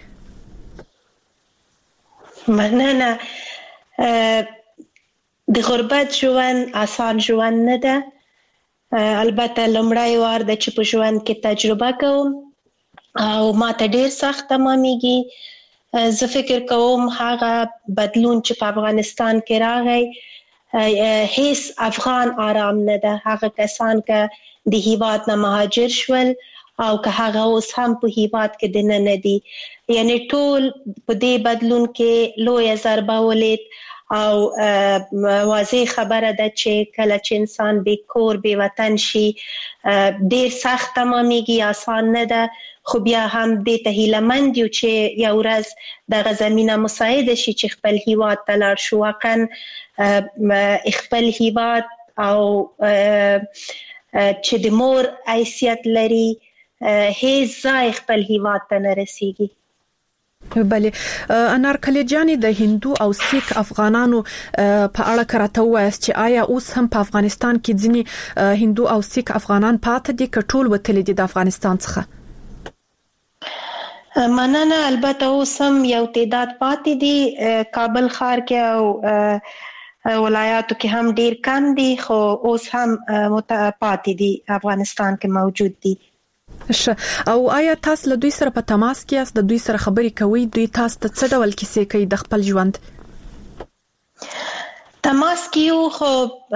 مننه د غربت ژوند آسان ژوند نه ده البته لومړی وار د چې په ژوند کې تجربه کوم او ما ته ډیر سخت تمامېږي زه فکر کوم هغه بدلون چې په افغانستان کې راغی هیڅ افغان آرام نه ده. هغه کسان که د هیواد نه مهاجر شول او که هغه اوس هم په هیواد کې دننه دي، یعنی ټول په دې بدلون کې لویه ضربه ولید او واضح خبره ده چې کله چې انسان بې کور بې وطن شي ډېر سخت تمامېږي، آسان نه ده. خو بیا هم دې ته هیلهمند یو چې یو ورځ دغه زمینه مساعده شي چې خپل هیواد ته لاړ شو. واقعا خپل هیواد او چې د مور حیثیت لري هیڅ ځای خپل هیواد ته نه رسیږي. بله انارکلی جانی د هندو او سیک افغانانو په اړه کراته وایست چې آیا اوس هم په افغانستان کې ځینی هندو او سیک افغانان پاتې دي که ټول وتلي دي د افغانستان څخه؟ مننه. البته اوس هم یو تعداد پاتې دي کابل ښار کې او ولایاتو کې هم ډیر کم دي، خو اوس هم پاتې دي افغانستان کې موجود دي. او آیا تاسو له دوی سره په تماس کې یاست؟ د دوی سره خبرې کوئ؟ دوی تاسو ته څه ډول کیسې کوي د خپل ژوند؟ تماس کې یو، خو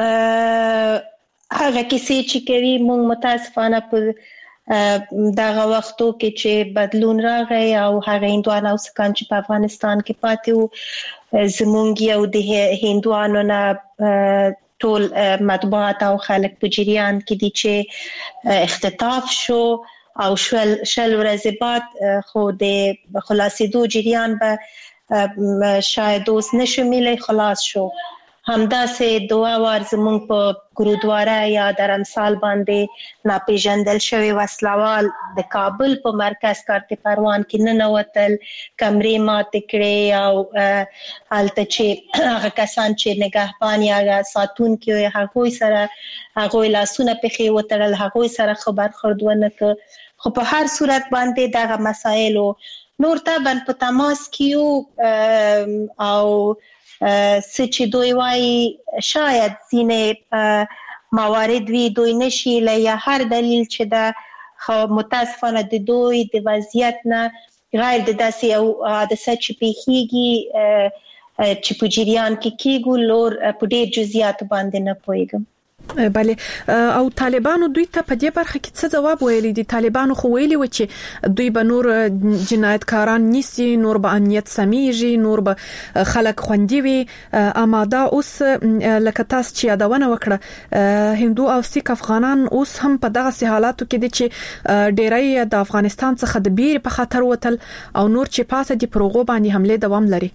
هغه کیسې چې کوي موږ متاسفانه په دغه وختو کې چې بدلون راغی او هغه هندوان او سکان چې په افغانستان کې پاتې وو، زمونږ یو د هندوانو نه ټول مطبوعات او خلک په جریان کې دي چې اختطاف شو او شل شل ورځې بعد خو د خلاصېدو جریان به شاید اوس نشو میلی، خلاص شو. همداسې دوه وار زمونږ په ګرودواره یا درمسال باندې ناپېژندل شوي وسلوال د کابل په مرکز کارت پروان کې ننوتل، کمرې ماتې کړې او هلته چې هغه کسان چې نگهبان یا ساتونکي وي هغوی سره هغوی لاسونه پښې وتړل، هغوی سره ښه برخورد ونه کړ. خو په هر صورت باندې دغه مسایلو نور طبعا په تماس کې یو او څه چې دوی وایي شاید ځینې موارد وي دوی نشي له یا هر دلیل چې ده، خو متاسفانه د دوی د وضعیت نه غیر د داسې یو حادثه چې پیښیږي چې په جریان کې کېږو لور په ډېر جزئیاتو باندې نه پوهېږم. بله او طالبانو دوی ته په دې برخه کې څه ځواب ویلي دي؟ طالبانو خو ویلي و چې دوی به نور جنایتکاران نیسي، نور به امنیت سمیږي، نور به خلک خوندي وي. اما دا اوس لکه تاسو چې یادونه وکړه هندو او سیک افغانان اوس هم په دغه حالاتو کې دي چې ډېری د افغانستان څخه د بیرې په خاطر وتل او نور چې پاتې دي پر هغو باندې حمله دوام لري.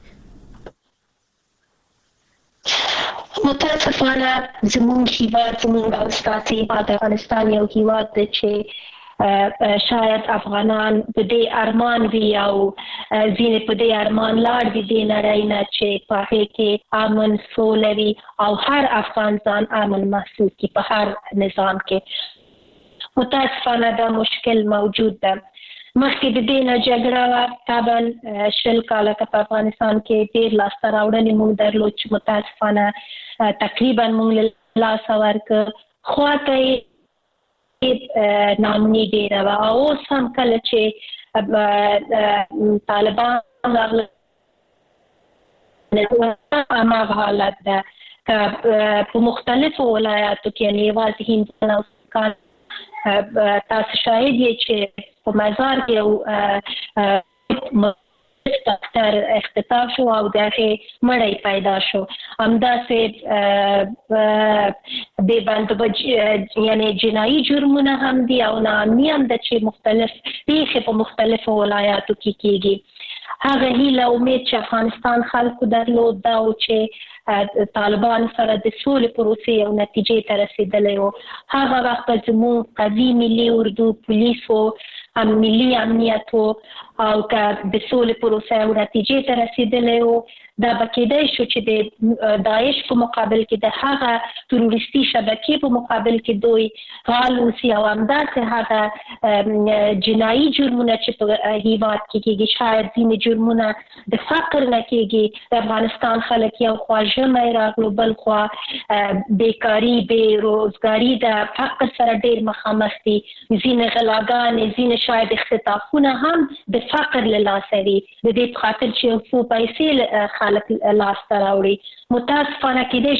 متاسفانه زموږ هیواد زموږ او ستاسو هیواد افغانستان یو هیواد دی چې شاید افغانان په دې ارمان وي او ځینې په دې ارمان لاړ دي د نړۍ نه چې په هغې کې امن سوله وي او هر افغان ځان امن محسوس کړي په هر نظام کې. متاسفانه دا مشکل موجود ده. مخکې د دې نه جګړه وه، طبعا شل کاله که په افغانستان کې ډېر لاسته راوړنې موږ درلود چې متاسفانه تقریبا موږ له لاسه ورکړ. خواته یې ناامني ډېره وه او اوس هم کله چې طالبان راغله هماغه حالت ده که په مختلفو ولایاتو کې یعنې یوازې هندوستان او سکان تاسو شاهد یې چې په مزار کې یو ډاکټر اختطاف شو او د هغې مړی پیدا شو. همداسې د باندې یعنې جنایي جرمونه هم دي او ناامني هم ده چې مختلف پیښې په مختلفو ولایاتو کې کېږي. هغه هیله امید چې افغانستان خلکو درلود دا و چې طالبان سره د سولې پروسې او نتیجې ته رسېدلی و. هغه وخت به زموږ قوي ملي اردو پولیسو ملي امنیت او که د سولې پروسه او نتیجې ته رسېدلی و دا به کېدی شو چې د داعش په مقابل کې د هغه تروریستي شبکې په مقابل کې دوی فعال اوسي او همداسې هغه جنایي جرمونه چې په هیواد کې کېږي شاید ځینې جرمونه د فقر نه کېږي. د افغانستان خلک یو خوا ژمی راغلو بل خوا بیکاري بې روزګاري د فقر سره ډېر مخامخ دي. ځینې غلاګانې ځینې شاید اختطافونه هم د چې فقر له لاسه وي د دې په خاطر چې څو پیسې خلک لاس ته راوړي. متاسفانه کېدای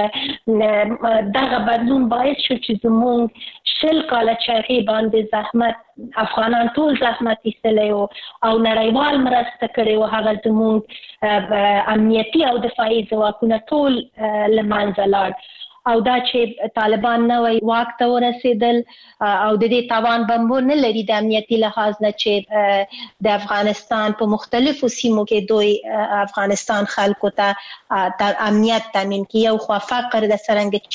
شي دغه بدلون باعث شو چې زموږ شل کاله چې هغې باندې زحمت افغانان ټول زحمت ایستلی و او نړیوال مرسته کړې وه، هغه زموږ امنیتي او دفاعي ځواکونه ټول له منځه لاړ. او دا چې طالبان نوی واک ته ورسېدل او د دې توان به نه لري د امنیتي لحاظ نه چې د افغانستان په مختلفو سیمو کې دوی افغانستان خلکو ته امنیت تامین کړي. یو خوا فقر د څرنګه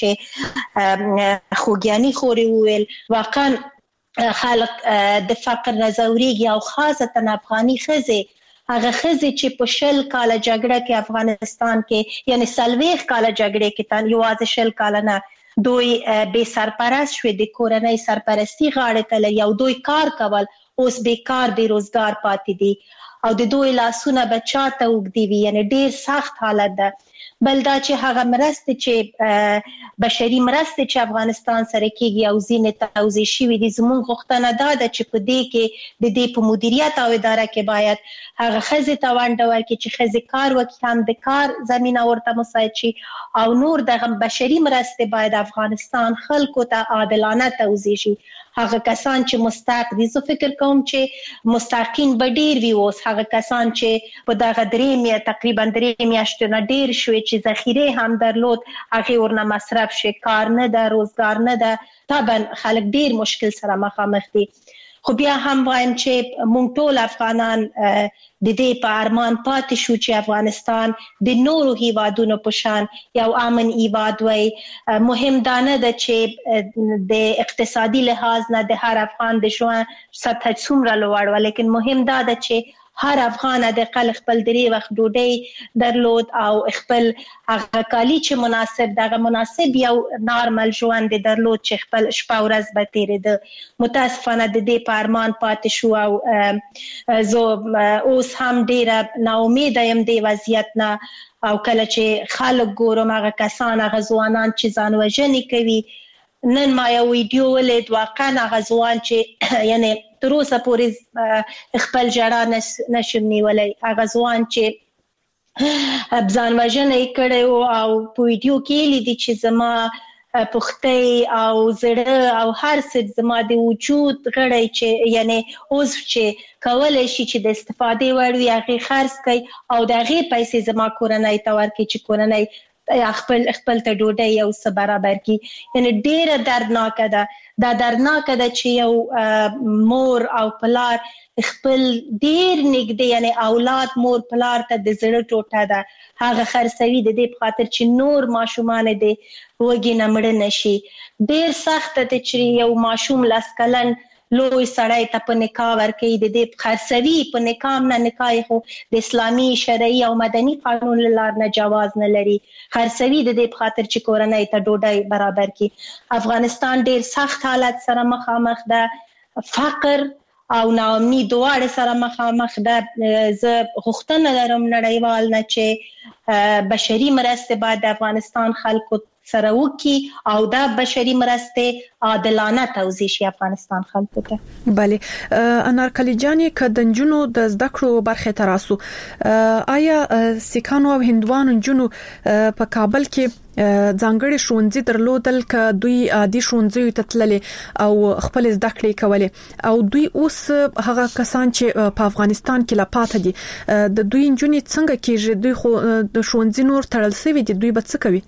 چې خوږیاني خوري وویل، واقعا خلک د فقر نه ځورېږي او خاصتا افغاني ښځې، هغه ښځې چې په شل کاله جګړه کې افغانستان کې یعنی څلوېښت کاله جګړې کې تن یوازې شل کاله نه دوی بې سرپرست شوې، د کورنۍ سرپرستی غاړې ته لري او دوی کار کول، اوس بیکار بې روزګار پاتې دي او د دوی لاسونه به چاته اوږدي وي، یعنی ډېر سخت حالت ده. بل دا چې هغه مرستې چې بشري مرستې چې افغانستان سره کېږي او ځینې توضیح شوي دي، زموږ غوښتنه دا ده چې په دې کې د دې په مدیریت او اداره کې باید هغه ښځې ته ونډه ورکړي چې ښځې کار وکړي، هم د کار زمینه ورته مساعد شي او نور دغه بشري مرستې باید افغانستان خلکو ته عادلانه توزیع شي. هغه کسان چې مستحق دي، زه فکر کوم چې مستحقین به ډیر وي. اوس هغه کسان چې په دغه درې میا تقریبا درې میاشتې نه ډیر شوي چې ذخیره هم درلود، هغه ورنه مصرف شي، کار نه ده، روزګار نه ده، طبعا خلک ډیر مشکل سره مخامخ دي. خو بیا هم وایم چې مونږ ټول افغانان د دې په ارمان پاتې شو چې افغانستان د نورو هیوادونو په شان یو امن هیواد وي. مهم دا نه ده چې د اقتصادي لحاظ نه د هر افغان د ژوند سطح څومره لوړ وي، لیکن مهم دا ده چې هر افغان د خپل خپل درې وخت ډوډۍ درلود او خپل هغه کالی چې مناسب دغه مناسب یو نارمل ژوند درلود چې خپل شپه ورځ به تیرېده. متاسفانه د دې په ارمان پاتې شو او زه اوس هم ډیره ناامیده یم د وضعیت نه. او کله چې خلک ګورم هغه کسان هغه ځوانان چې ځان وژنې کوي، نن ما یو ویډیو ولید، واقعا هغه ځوان چې یعنی تر اوسه پورې خپل ژړا نشم نیولی، هغه ځوان چې ځان وژنه یې کړی و او په ویډیو کې لیدي چې زما پختۍ او زړه او هر څه زما د وجود غړی چې یعنی عضو چې کولی شي چې د استفادې وړ وي هغې خرڅ کړي او د هغې پیسې زما کورنۍ ته ورکړي چې کورنۍ خپل خپل ته ډوډۍ یو څه برابر کړي. یعنی ډېره دردناکه ده. دا دردناکه ده چې یو مور او پلار خپل ډېر نږدې یعنی اولاد مور پلار ته د زړه ټوټه ده، هغه خرڅوي د دې په خاطر چې نور ماشومان دې وږي نه مړه نه شي. ډېر سخته ده چې یو ماشوم لس کلن لوی سړی ته په نکاح ورکوي، د دې خرڅوي په نکاح نه. نکاح خو د اسلامي شرعي او مدني قانون له لارې نه جواز نه لري، خرڅوي د دې په خاطر چې کورنۍ ته ډوډۍ برابر کړي. افغانستان ډېر سخت حالت سره مخامخ ده، فقر او ناامني دواړه سره مخامخ ده. زه غوښتنه لرم نړیوال نه چې بشري مرستې باید د افغانستان خلکو سره وکړي او دا بشري مرستې عادلانه توزیع شي افغانستان خلکو ته. بله انارکلی جانې که د نجونو د زده کړو برخې ته راسو، آیا سیکانو او هندوانو نجونو په کابل کې ځانګړي ښوونځي درلودل که دوی عادي ښوونځیو ته تللي او خپل زده کړې کولې، او دوی اوس هغه کسان چې په افغانستان کې لا پاتې دي د دوی نجونې څنګه کېږي؟ دوی خو د ښوونځي نور تړل شوي دي، دوی به څه کوي؟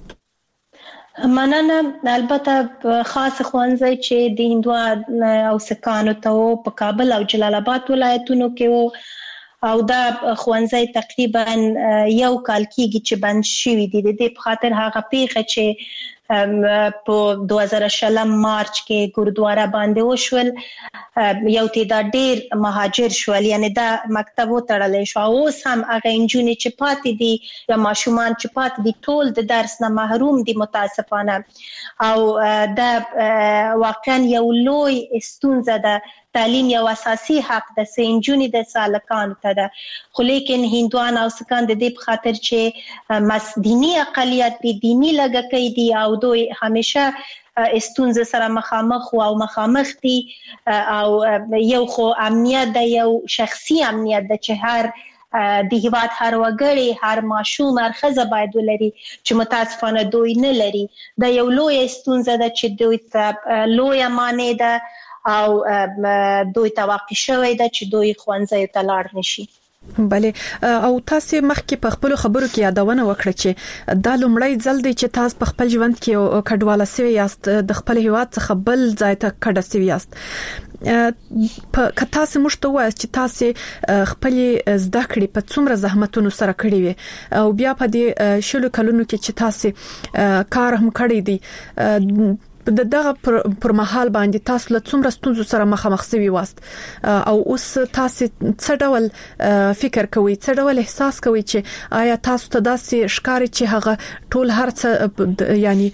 مننه. البته خاص ښوونځی چې د هندوانو او سکانو ته و په کابل او جلال آباد ولایتونو کې و او دا ښوونځی تقریبا یو کال کېږي چې بند شوي دي. د دې په خاطر هغه پیښه چې په دوه زره شلم مارچ کې ګوردواره باندې وشول، یو تعداد ډېر مهاجر شول، یعنی دا مکتب وتړلی شو. اوس هم هغه نجونې چې پاتې دي یا ماشومان چې پاتې دي ټول د درس نه محروم دي متاسفانه. او دا واقعا یو لوی ستونزه ده. تعلیم یو اساسي حق ده، سه نجونې د سالکانو ته ده، خو لیکن هندوان او سکان د دې په خاطر چې دینی اقلیت دي، دینی لږکۍ دي او دوی همیشه استونزه سره مخامخ او مخامخ دي او یو خو امنیت د یو شخصي امنیت د چې هر د هیواد هر وګړي هر ماشوم هر ښځه باید ولري چې متاسفانه دوی نه لري. د یو لوی استونزه ده چې دوی ته لوی مانع ده او دوی ته واقع شوی ده چې دوی ښوونځیو ته لاړ نشي. بله او تاسو مخکې په خپل خبرو کې یادونه وکړه چې دا لومړی ځل دی چې تاسو په خپل ژوند کې کډواله سوي یاست د خپل هیواد څخه بل ځای ته کډه سوي یاست. په کتا سه مشته وای چې تاسو خپل زده کړې په څومره زحمتونو سره کړې وي او بیا په دې شلو کلونو کې چې تاسو کار هم کړی دی د دغه پر مهال باندې تاسو له څومره ستونزو سره مخامخ شوي واست او اوس تاسو څه ډول فکر کوئ څه ډول احساس کوئ چې آیا تاسو ته داسې ښکاري چې هغه ټول هرڅه یعنی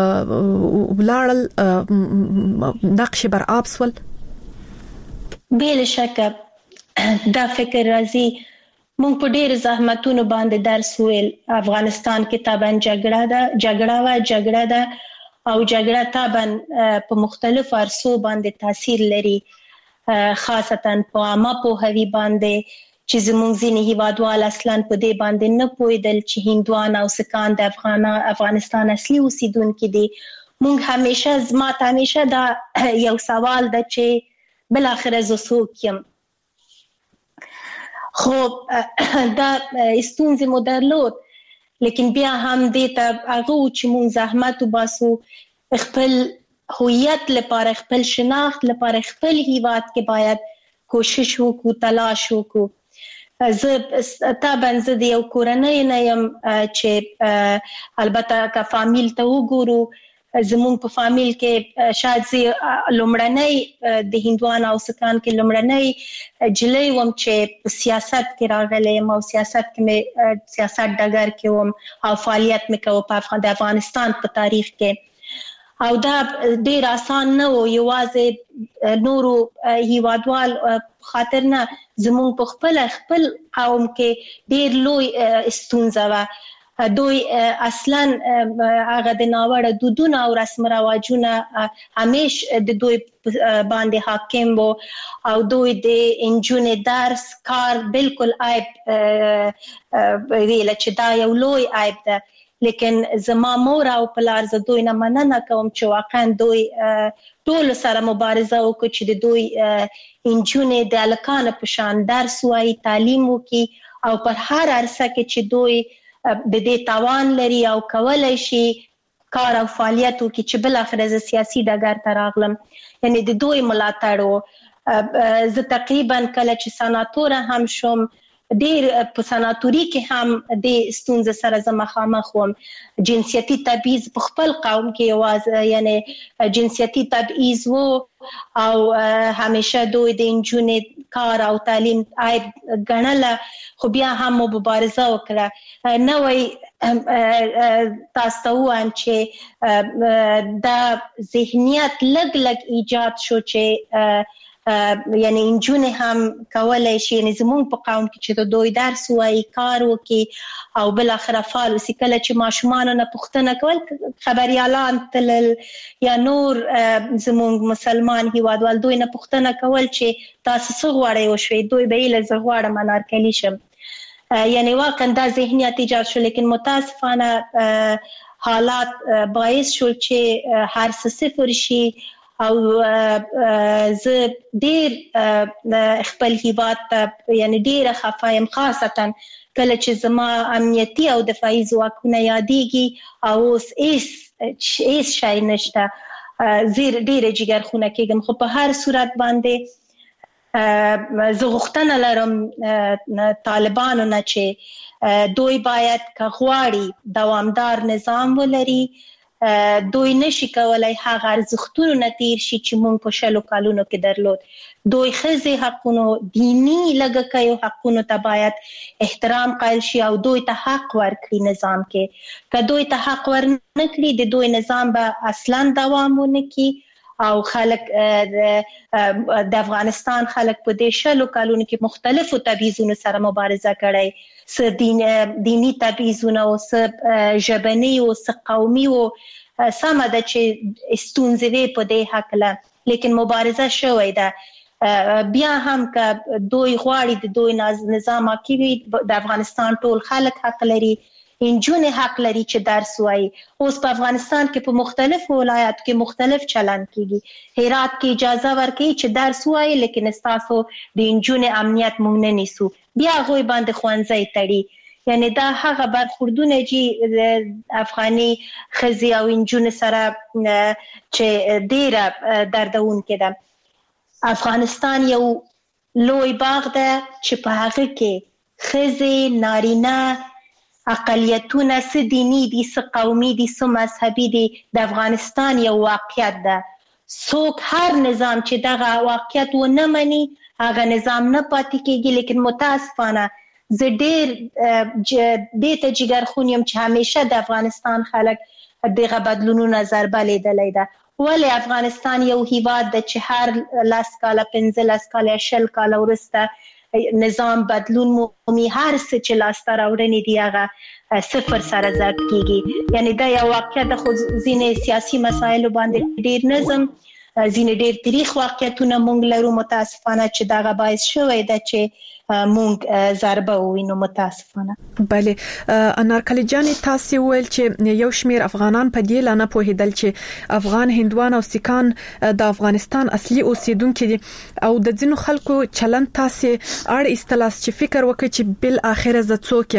ولاړل نقش بر آب سول؟ بلا شک دا فکر راځي مونږ په ډېر زحمتونو باندې درس ویل. افغانستان کې طبعا جګړه ده جګړه وا جګړه ده او جګړه طبعا په مختلفو عرصو باندې تاثیر لري خاصتا په عامه پوهاوي باندې چې زموږ ځینې هیوادوال اصلا په دې باندې نه پوهېدل چې هندوان او سکان د افغان افغانستان اصلي اوسیدونکي دي. مونږ همیشه زما ته همیشه دا یو سوال ده چې بل اخر زه څوک یم. خو دا استونزې مو درلود لیکن بیا هم دې ته هغه چې مونږ زحمت وباسو خپل هویت لپاره خپل شناخت لپاره خپل هیواد کې باید کوشش وکړو تلاش وکړو. زه طبعا زه د یو کورنۍ نه یم چې البته که فامیل ته وګورو زمون په فامیل کې شاید زه لومړنۍ د هندوان او سکان کې لومړنۍ جلې وم چې په سیاست کې راغلې یم او سیاست کې مې سیاست ډګر کې وم او فعالیت مې کوم په افغانستان په تاریخ کې او دا ډیر آسان نه و یوازې نورو هیوادوال خاطر نه زمون په خپل خپل قوم کې ډیر لوی استونزه و. دوی اصلا هغه د ناوړه دودونه او رسم رواجونه همیش د دوی باندې حاکم وو او دوی د انجونې درس کار بالکل عیب ویل چې دا یو لوی عیب ده. لیکن زما مور او پلار زه دوی نه مننه کوم چې واقعا دوی ټول سره مبارزه وکړي چې د دوی انجونې د هلکانو په شان درس وایي تعلیم وکړي او پر هر عرصه کې چې دوی د دې توان لري او کولای شي کار او فعالیت وکړي چې بل اخر ز سیاسي ډګر ته راغلم یعنی د دوی ملاتړ وو. زه تقریبا کله چې سناتور هم شوم ډیر په سناتوري کې هم د ستونزې سره زه مخامخ وم. جنسیتي تبعیض په خپل قوم کې یوازې یعنی جنسیتي تبعیض وو او همیشه دوی د انجونې کار او تعلیم عیب ګڼله خو بیا هم مبارزه وکړه. نوې تاسو ته وایم چې دا ذهنیت لږ لږ ایجاد شو چې یعنی انجونې هم کولای شي یعنی زموږ په قوم کې چې دوی درس وایي کار وکړي او بل اخر فعال وسی کله چې ماشومان نه پوښتنه کول خبريالان تلل یا نور زموږ مسلمان هیوادوال دوی نه پوښتنه کول چې تاسو څه غواړئ وشوي دوی به له زه غواړم انارکلي شم. یعنی واقعا دا ذهنیت ایجاد شو لیکن متاسفانه حالات باعث شو چې هر څه صفر شي او زه ډیر خپل هیواد ته یعنی ډیر خفایم خاصتا کله چې زما امنیتي او دفاعي ځواکونه یادېږي او اوس هیڅ هیڅ شی نشته زیر ډیر جګرخونه کېږم. خو په هر صورت باندې زه غوښتنه لرم طالبانو نه چې دوی باید که غواړي دوامدار نظام ولري دوی نشي کولای هغه ارزښتونو نه تیر شي چې مونږ په شلو کالونو کې درلود. دوی ښځې حقونو دینی لږکیو حقونو ته باید احترام قایل شي او دوی ته حق ورکړي نظام کې. که دوی ته حق ورنه کړي د دوی نظام به اصلا دوام ونه کړي او خلک د افغانستان خلک په دې شلو کالونو کې مختلفو تبعیضونو سره مبارزه کړې څه دین دینی تبعیضونه او څه ژبني او څه قومي او سم ده چې ستونزې په دې حق له لیکن مبارزه شوې ده بیا هم که دوی غواړي د دوی نظام حاکمي د افغانستان ټول خلک حق لري انجونې حق لري چې درس وایي اوس په افغانستان کې په مختلفو ولایاتو کې مختلف چلن کیږي هرات کې اجازه ورکړي چې درس وایي لیکن تاسو د انجونې امنیت مونږ نه نیسو بیا هغوی باندې ښوونځی تړي یعنی دا هغه برخوردونه چې افغاني ښځې او انجونې سره چې ډیره دردونکې ده افغانستان یو لوی باغ ده چې په هغه کې ښځې نارینه اقلیتونه څه دیني دي څه قومي دي څه مذهبي دي د افغانستان یو واقعیت ده څوک هر نظام چې دغه واقعیت ونه مني هغه نظام نه پاتې کېږي لیکن متاسفانه زه ډېر دې ته جګرخون یم چې همیشه د افغانستان خلک دغه بدلونونه ضربه لیدلی ده ولې افغانستان یو هیواد ده چې هر لس کاله پنځه لس کاله شل کاله وروسته نظام بدلون مومي هر څه چې لاسته راوړنې دي هغه صفر سره ضرب کیږي یعنی دا یو واقعیت خو ځینې سیاسي مسایلو باندې ډیر نظم ځینې ډیر تاریخ واقعیتونه مونږ لرو متاسفانه چې دغه باعث شوی ده چې مونږ ضربه ووینو متاسفانه بله انارکلی جان تاسو ویل چې یو شمیر افغانان په دې لانه پوهیدل چې افغان هندوان او سیکان د افغانستان اصلي اوسیدونکو دي او د ځینو خلکو چلن تاسو اړ استلاس چې فکر وکړي چې بل اخر ز څوک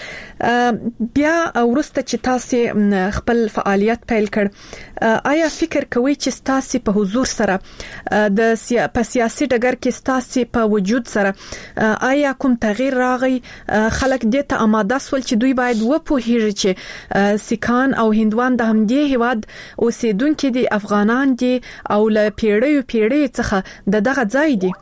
بیا ورسته چې تاسو خپل فعالیت پیل کړ آیا فکر کوئ چې تاسو په حضور سره د په سیاسي ډګر کې تاسو په وجود سره آیا کوم تغییر راغی خلک دې ته آماده سول چې دوی باید وپوهیږي چې سیکان او هندوان د همدې هیواد اوسیدونکو دي افغانان دي او له پیړیو پیړیو څخه د دغه ځای دي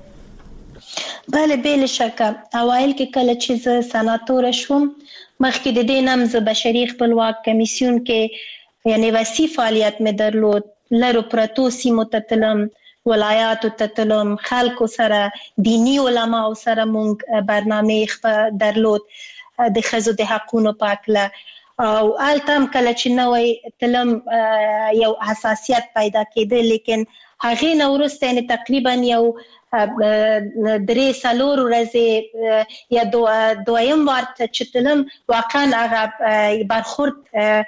بله بله شکه اوایل کې کله چې زه سناتور شوم مخکې د دې نام زه بشري خپلواک کمیسیون کې یعنی وسیع فعالیت مې درلود لرو پرتو سیمو ته تلم ولایاتو ته تلم خلکو سره دینی علما او سره مونږ برنامه درلود د ښځو د حقونو په اړه او التم کله چې نوې تلم یو حساسیت پیدا کېده لیکن هغه نو ورسته یعنی تقریبا یو درې څلور ورځې یا دویم ورته چې تلم واقعا هغه برخورد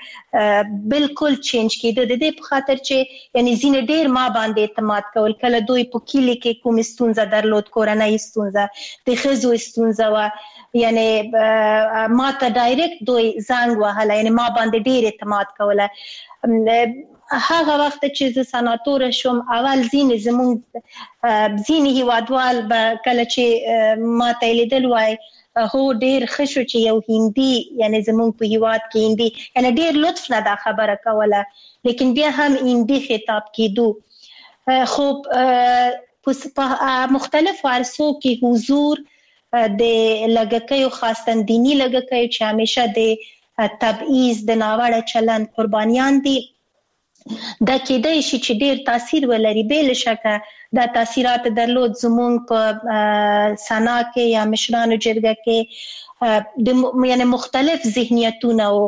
بالکل چینج کېده د دې په خاطر چې یعنی ځینې ډېر ما باندې اعتماد کول کله دوی په کلی کې کوم ستونزه درلود کورنۍ ستونزه د ښځو ستونزه و یعنی ما ته ډایرکټ دوی زنګ وهله یعنی ما باندې ډېر اعتماد کوله هغه وخت چې زه سناتور شوم اول ځینې زموږ ځینې هیوادوال به کله چې ما ته لیدل وای هو ډېر ښه شو چې یو هندي یعنی زموږ په هیواد کې هندي یعنی ډېر لطف نه دا خبره کوله لیکن بیا هم هندي خطاب کېدو خو په مختلفو عرصو کې حضور د لږکیو خاصتاً دیني لږکیو چې همیشه د تبعیض د ناوړه چلند قربانیان دي دا کېدای شي چې ډېر تاثیر ولري بې شکه دا تاثیرات درلود زموږ په سنا کې یا مشرانو جرګه کې د یعنی مختلف ذهنیتونه او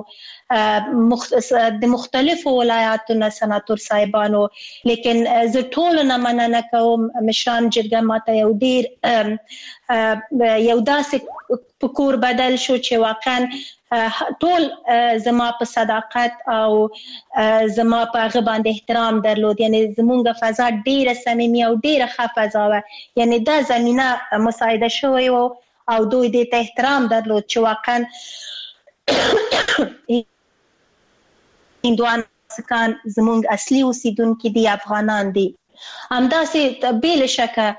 د مختلفو ولایاتو نه سناتور صاحبانو لیکن زه ټول نه مننه کوم مشران جرګه ماته یو ډېر یو داسې په کور بدل شو چې واقعا ټول زما په صداقت او زما په هغه باندې احترام درلود یعنی زمونږ فضا ډیره صمیمي او ډیره ښه فضا وه یعنی دا زمینه مساعده شوی و او دوی دې ته احترام درلود چې واقعا هندوان سکان زمونږ اصلي اوسیدونکي دي افغانان دي همداسې بې له شکه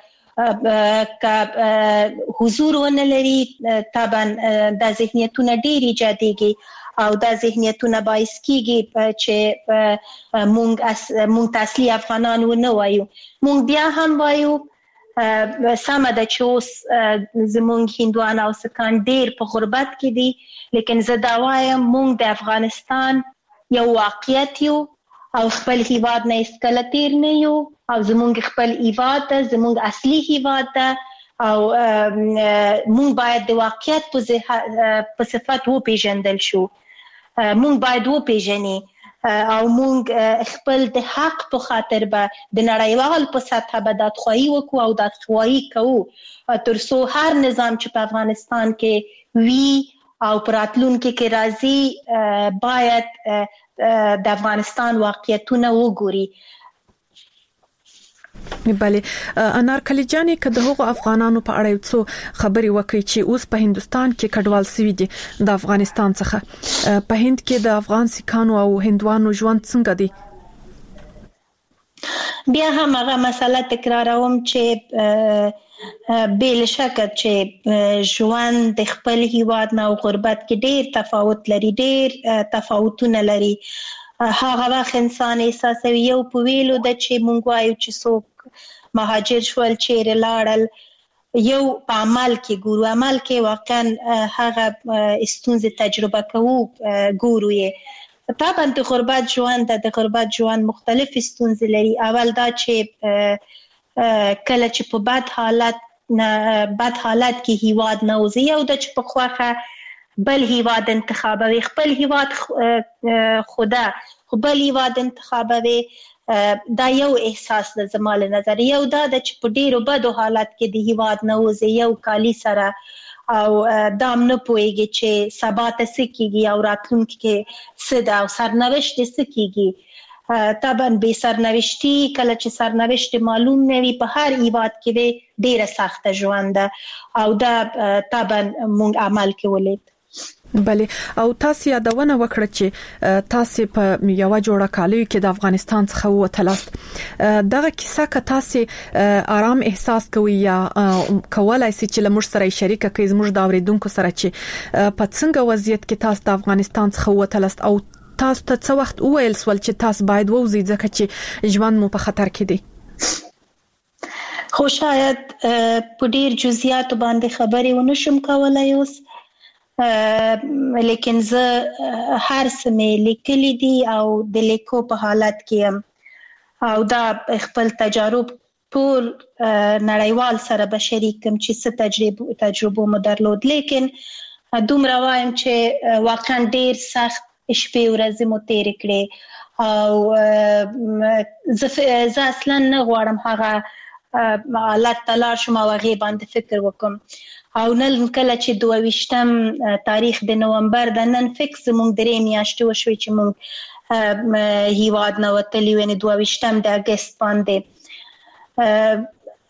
که حضور ونه لري طبعا دا ذهنیتونه ډېر ایجادېږي او دا ذهنیتونه باعث کېږي چې مونږ ته اصلي افغانان ونه وایو مونږ بیا هم وایو سمه ده چې اوس زمونږ هندوان او سکان ډېر په غربت کې دي لیکن زه دا وایم مونږ د افغانستان یو واقعیت یو او خپل هیواد نه هیڅکله تیر نه یو او زمونږ خپل هیواد ده زمونږ اصلي هیواد ده او مونږ باید د واقعیت په صفت وپیژندل شو مونږ باید وپیژني او مونږ خپل د حق په خاطر به د نړیوال په سطح به دادخواهي وکړو او دادخواهي کوو ترڅو هر نظام چې په افغانستان کې وي او پر راتلونکي کې راځي باید د افغانستان واقعیتونه وګوري. بله انارکلی جانې که د هغو افغانانو په اړه یو څو خبرې وکړي چې اوس په هندستان کې کډوال سوي دي د افغانستان څخه، په هند کې د افغان سیکانو او هندوانو ژوند څنګه دی؟ بیا هم هغه مسله تکراروم چې بل شک چې ژوند د خپل هیواد نه او غربت کې ډیر تفاوت لري، ډیر تفاوتونه لري. هغه وخت انسان احساسوي یو په ویلو د چې مونږ وایو چې څوک مهاجر شول چیرې لاړل، یو په عمل کې ګورو، عمل کې واقعا هغه ستونزې تجربه کوو ګورو یې. طبعا د غربت ژوند د غربت ژوند مختلف ستونزې لري. اول دا چې کله چې په بد حالت بد حالت کې هیواد نه وځي، یو د چې په خوخه بل هیواد انتخابوي، خپل هیواد خدا خو بل هیواد انتخابوي، دا یو احساس د زما له نظر. یو دا د چې په ډیرو بدو حالت کې د هیواد نه وځي یو کالی سره او دام نه پوهیږي چې سبا ته څه کیږي او راتلونکي کې څه ده او سرنوشت څه کیږي. طبعا بې سرنوشتي کله چې سرنوشت معلوم نه وي په هر هیواد کې ډیره سخته ژوند ده او دا طبعا مونږ عمل کې ولید. بله او تاسو یادونه وکړه چې تاسو په یو جوړه کالیو کې د افغانستان څخه وتلاست. دغه کیسه که تاسو آرام احساس کوئ یا کولای شئ چې لمر سره شریک کړئ زموږ د اوریدونکو سره چې په څنګه وضعیت کې تاسو د افغانستان څخه وتلاست او تاسو ته څه وخت وویل سول چې تاسو باید ووځئ ځکه چې ژوند مو په خطر کې دی؟ خو شاید په ډیر جزئیات باندې خبرې ونشم کولای اوس، لیکن زه هر څه مې لیکلي دي او د لیکو په حالت کې یم او دا خپل تجارب ټول نړیوال سره به شریک کوم چې څه تجربه تجربه مو درلود. لیکن دومره وایم چې واقعا ډیر سخت شپې ورځې مو تیرې کړې او زه اصلا نه غواړم هغه حالت ته لاړ شم او هغې باندې فکر وکړم. او نن کله چې دوه ویشتم تاریخ د نومبر د نن فکس زموږ درې میاشتې وشوې چې موږ هیواد نه وتلي یو، یعنې دوه ویشتم د اګست باندې.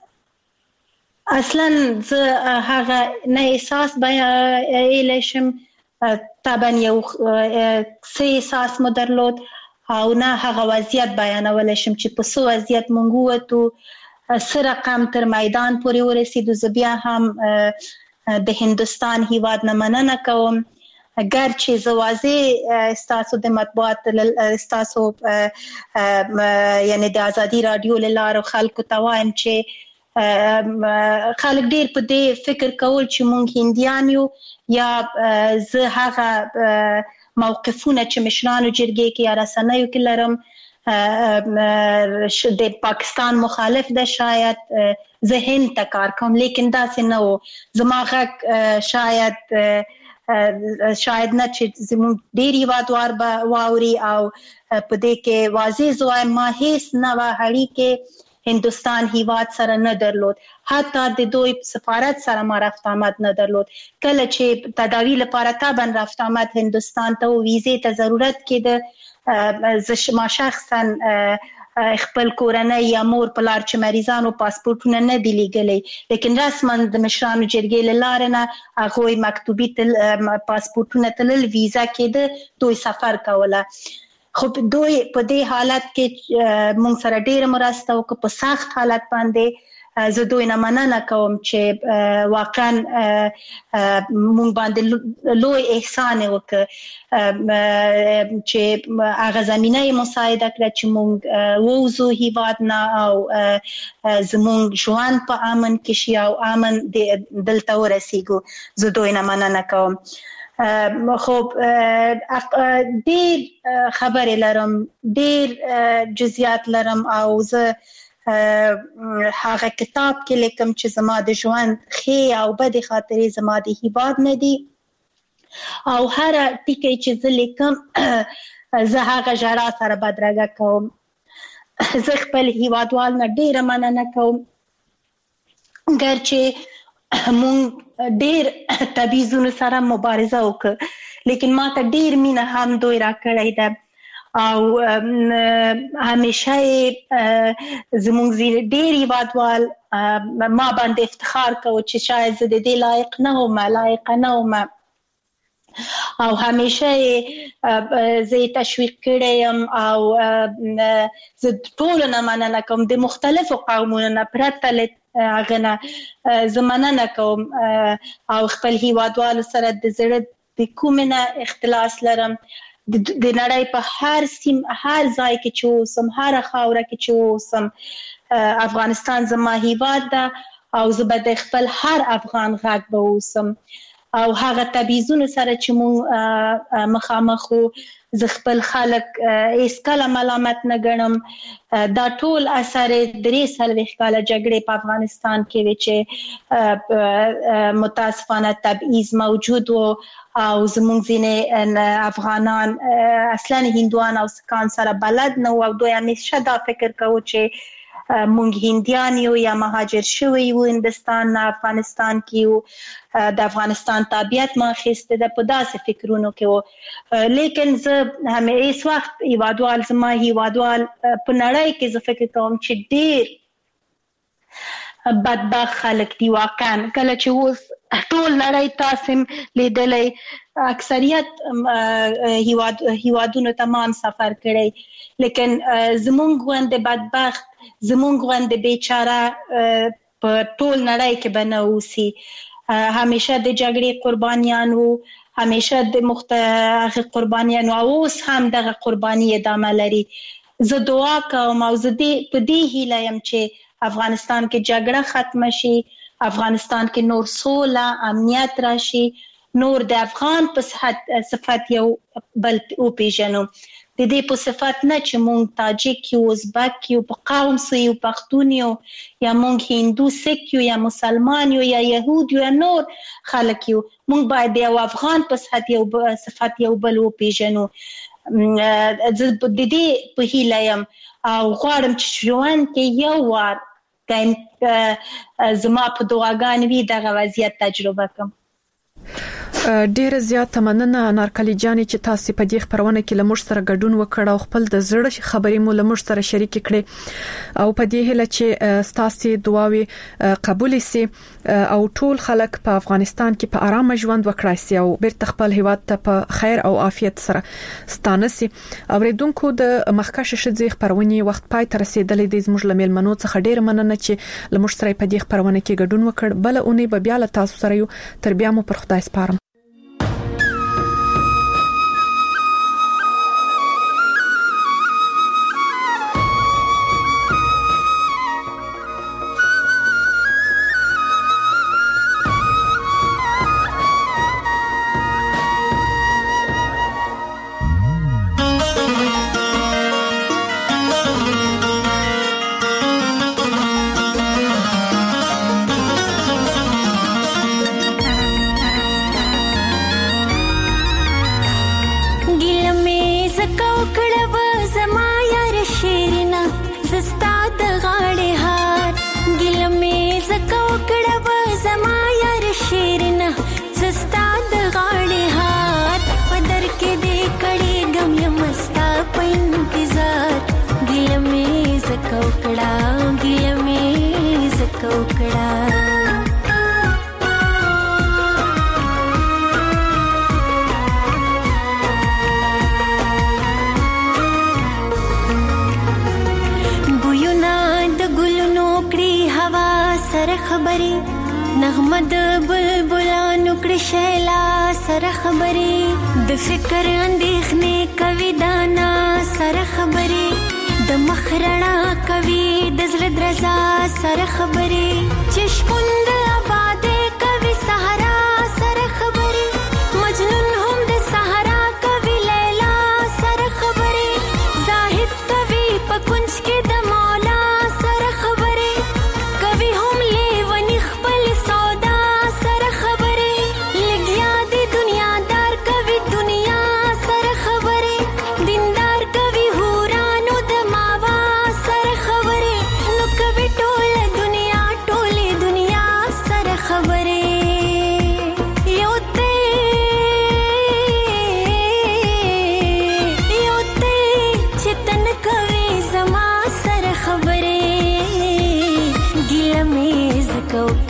اصلا زه هغه نه احساس بیانولی شم، طبعا یو څه احساس مو درلود او نه هغه وضعیت بیانولی شم چې په څه وضعیت موږ ووتو، څه رقم تر میدان پورې ورسېدو. زه بیا هم د هندوستان هیواد نه مننه کوم، ګر چې زه واضح ستاسو د مطبوعات ستاسو یعنې د ازادي راډیو له لارې خلکو ته وایم چې خلک ډیر په دې فکر کول چې مونږ هندیان یو یا زه هغه موقفونه چې مشرانو جرګې کې یا رسنیو کې لرم د پاکستان مخالف ده، شاید زه هند ته کار کوم، لیکن داسې نه و. زما غږ شاید شاید نه چې زموږ ډیر هیوادوال به واوري او په دې کې واضح زه وایم ما هیڅ نوه اړیکې هندوستان هیواد سره نه درلود، حتی د دوی سفارت سره ما رفت آمد نه درلود. کله چې تداوی لپاره طبعا رفت آمد هندوستان ته و ویزې ته ضرورت کېده، ما شخصا خپل کورنۍ یا مور پلار چې مریضانو پاسپورټونه نه دي لیږلي، لیکن رسما د مشرانو جرګې له لارې نه هغوی مکتوبي پاسپورټونه تلل، ویزا کېده، دوی سفر کوله. خو دوی په دې حالت کې مونږ سره ډېره مرسته وکړه، په سخت حالت باندې زه دوی نه مننه کوم چې واقعا مونږ باندې لوی احسان وکړه چې هغه زمینه یې مساعده کړه چې مونږ ووځو هیواد نه او زمونږ ژوند په امن کې شي او امن دلته ورسیږو. زه دوی نه مننه کوم. خب ډیر خبرې لرم، ډیر جزئیات لرم او زه هغه کتاب کې لیکم چې زما د ژوند ښې او بدې خاطرې زما د هیواد نه دي او هر ټکی چې زه لیکم زه هغه ژړا سره بدرګه کوم. زه خپل هیوادوال نه ډیره مننه کوم ګرچې مونږ ډیر تبعیضونو سره مبارزه وکړه، لیکن ما ته ډیر مینه هم دوی راکړې ده او همیشه زمونږ ډیر هیوادوال ما باندې افتخار کوي چې شاید زه د دې لایق نه وم لایقه نه وم او همیشه زه تشویق کړی یم او زه ټولو نه مننه کوم، د مختلفو قومونو نه پرته له هغه نه زه مننه کوم او خپل هیوادوالو سره د زړه د کومې نه اختلاس لرم. د نړۍ په هر سیم هر ځای کې چې اوسم، هر خاوره کې چې اوسم، افغانستان زما هیواد ده او زه به د خپل هر افغان غږ به اوسم او هغه تبعیضونو سره چې مونږ مخامخ وو زه خپل خلک هیڅکله ملامت نه ګڼم. دا ټول اثر درې څلوېښت کاله جګړې په افغانستان کې وې چې متاسفانه تبعیض موجود و او زمونږ ځینې افغانان اصلا هندوان او سکان سره بلد نه و او دوی همیشه دا فکر کوو چې مونږ هندیان یو یا مهاجر شوي یو هندستان نه افغانستان کې یو، د افغانستان طبیعت ما اخیسته ده، په داسې فکرونو کې و. لیکن زه هم هیڅ وخت هیوادوال زما هیوادوال په نړۍ کې زه فکر کوم چې ډیر بدبخت خلک دي واقعا. کله چې اوس ټول نړۍ تاسو لیدلی اکثریت هیوادونو تمام سفر کړی، لیکن زمونږ غوندې بدبخت زمونږ غوندې بیچاره په ټول نړۍ کې به نه اوسي. همیشه د جګړې قربانیان وو، همیشه د مختلف قربانیان او اوس هم دغه قرباني ادامه لري. زه دعا کوم او زه په دې هیله یم چې افغانستان کې جګړه ختمه شي، افغانستان کې نور سوله امنیت راشي، نور د افغان په صفت یو بل وپیژنو، د دې په صفت نه چې مونږ تاجک یو، ازبک یو، په قوم سو یو، پښتون یو، یا مونږ هندو سیک یو، یا مسلمان یو، یا یهود یو، یا نور خلک یو. مونږ باید د یو افغان په صفت یو صفت یو بل وپیژنو. زه د دې په هیله یم او غواړم چې ژوند کې یو وار زما په دعاګانې وي دغه وضعیت تجربه کړم. ډیره زیاته مننه نارکلي جانې چې تاسو په دې خبرونه کې لمر سره ګډون وکړ او خپل د زړه خبرې مو لمر سره شریک کړې او په دې هله چې تاسو دعاوي قبول سي او ټول خلک په افغانستان کې په آرام ژوند وکړای سي او بیرته خپل هیواد ته په خیر او عافیت سره ستانه سي. اوریدونکو د مخکشه شذې خبرونه وخت پای تر رسیدلې د زموږ لمل منو څخه ډیره مننه چې لمر سره په دې خبرونه کې ګډون وکړ. بل اونۍ به بیا له تاسو سره یو، تر بیا مو پر خدای سپارم. نغمه د بلبلانو کړي شیلا سره خبرې د فکر اندېښنې کوي دانا سره خبرې د مخرڼا کوي د زړه درزا سره خبرې چې شپون د آبادې کوي صحرا سره خبرې مجنون هم د صحرا کوي لیلا سره خبرې زاهد کوي په کنج کې د مولا سره خبرې کوي هم لیونی خپل سودا سره خبرې لګیا د دنیا دار کوي دنیا سره خبرې دین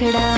کړه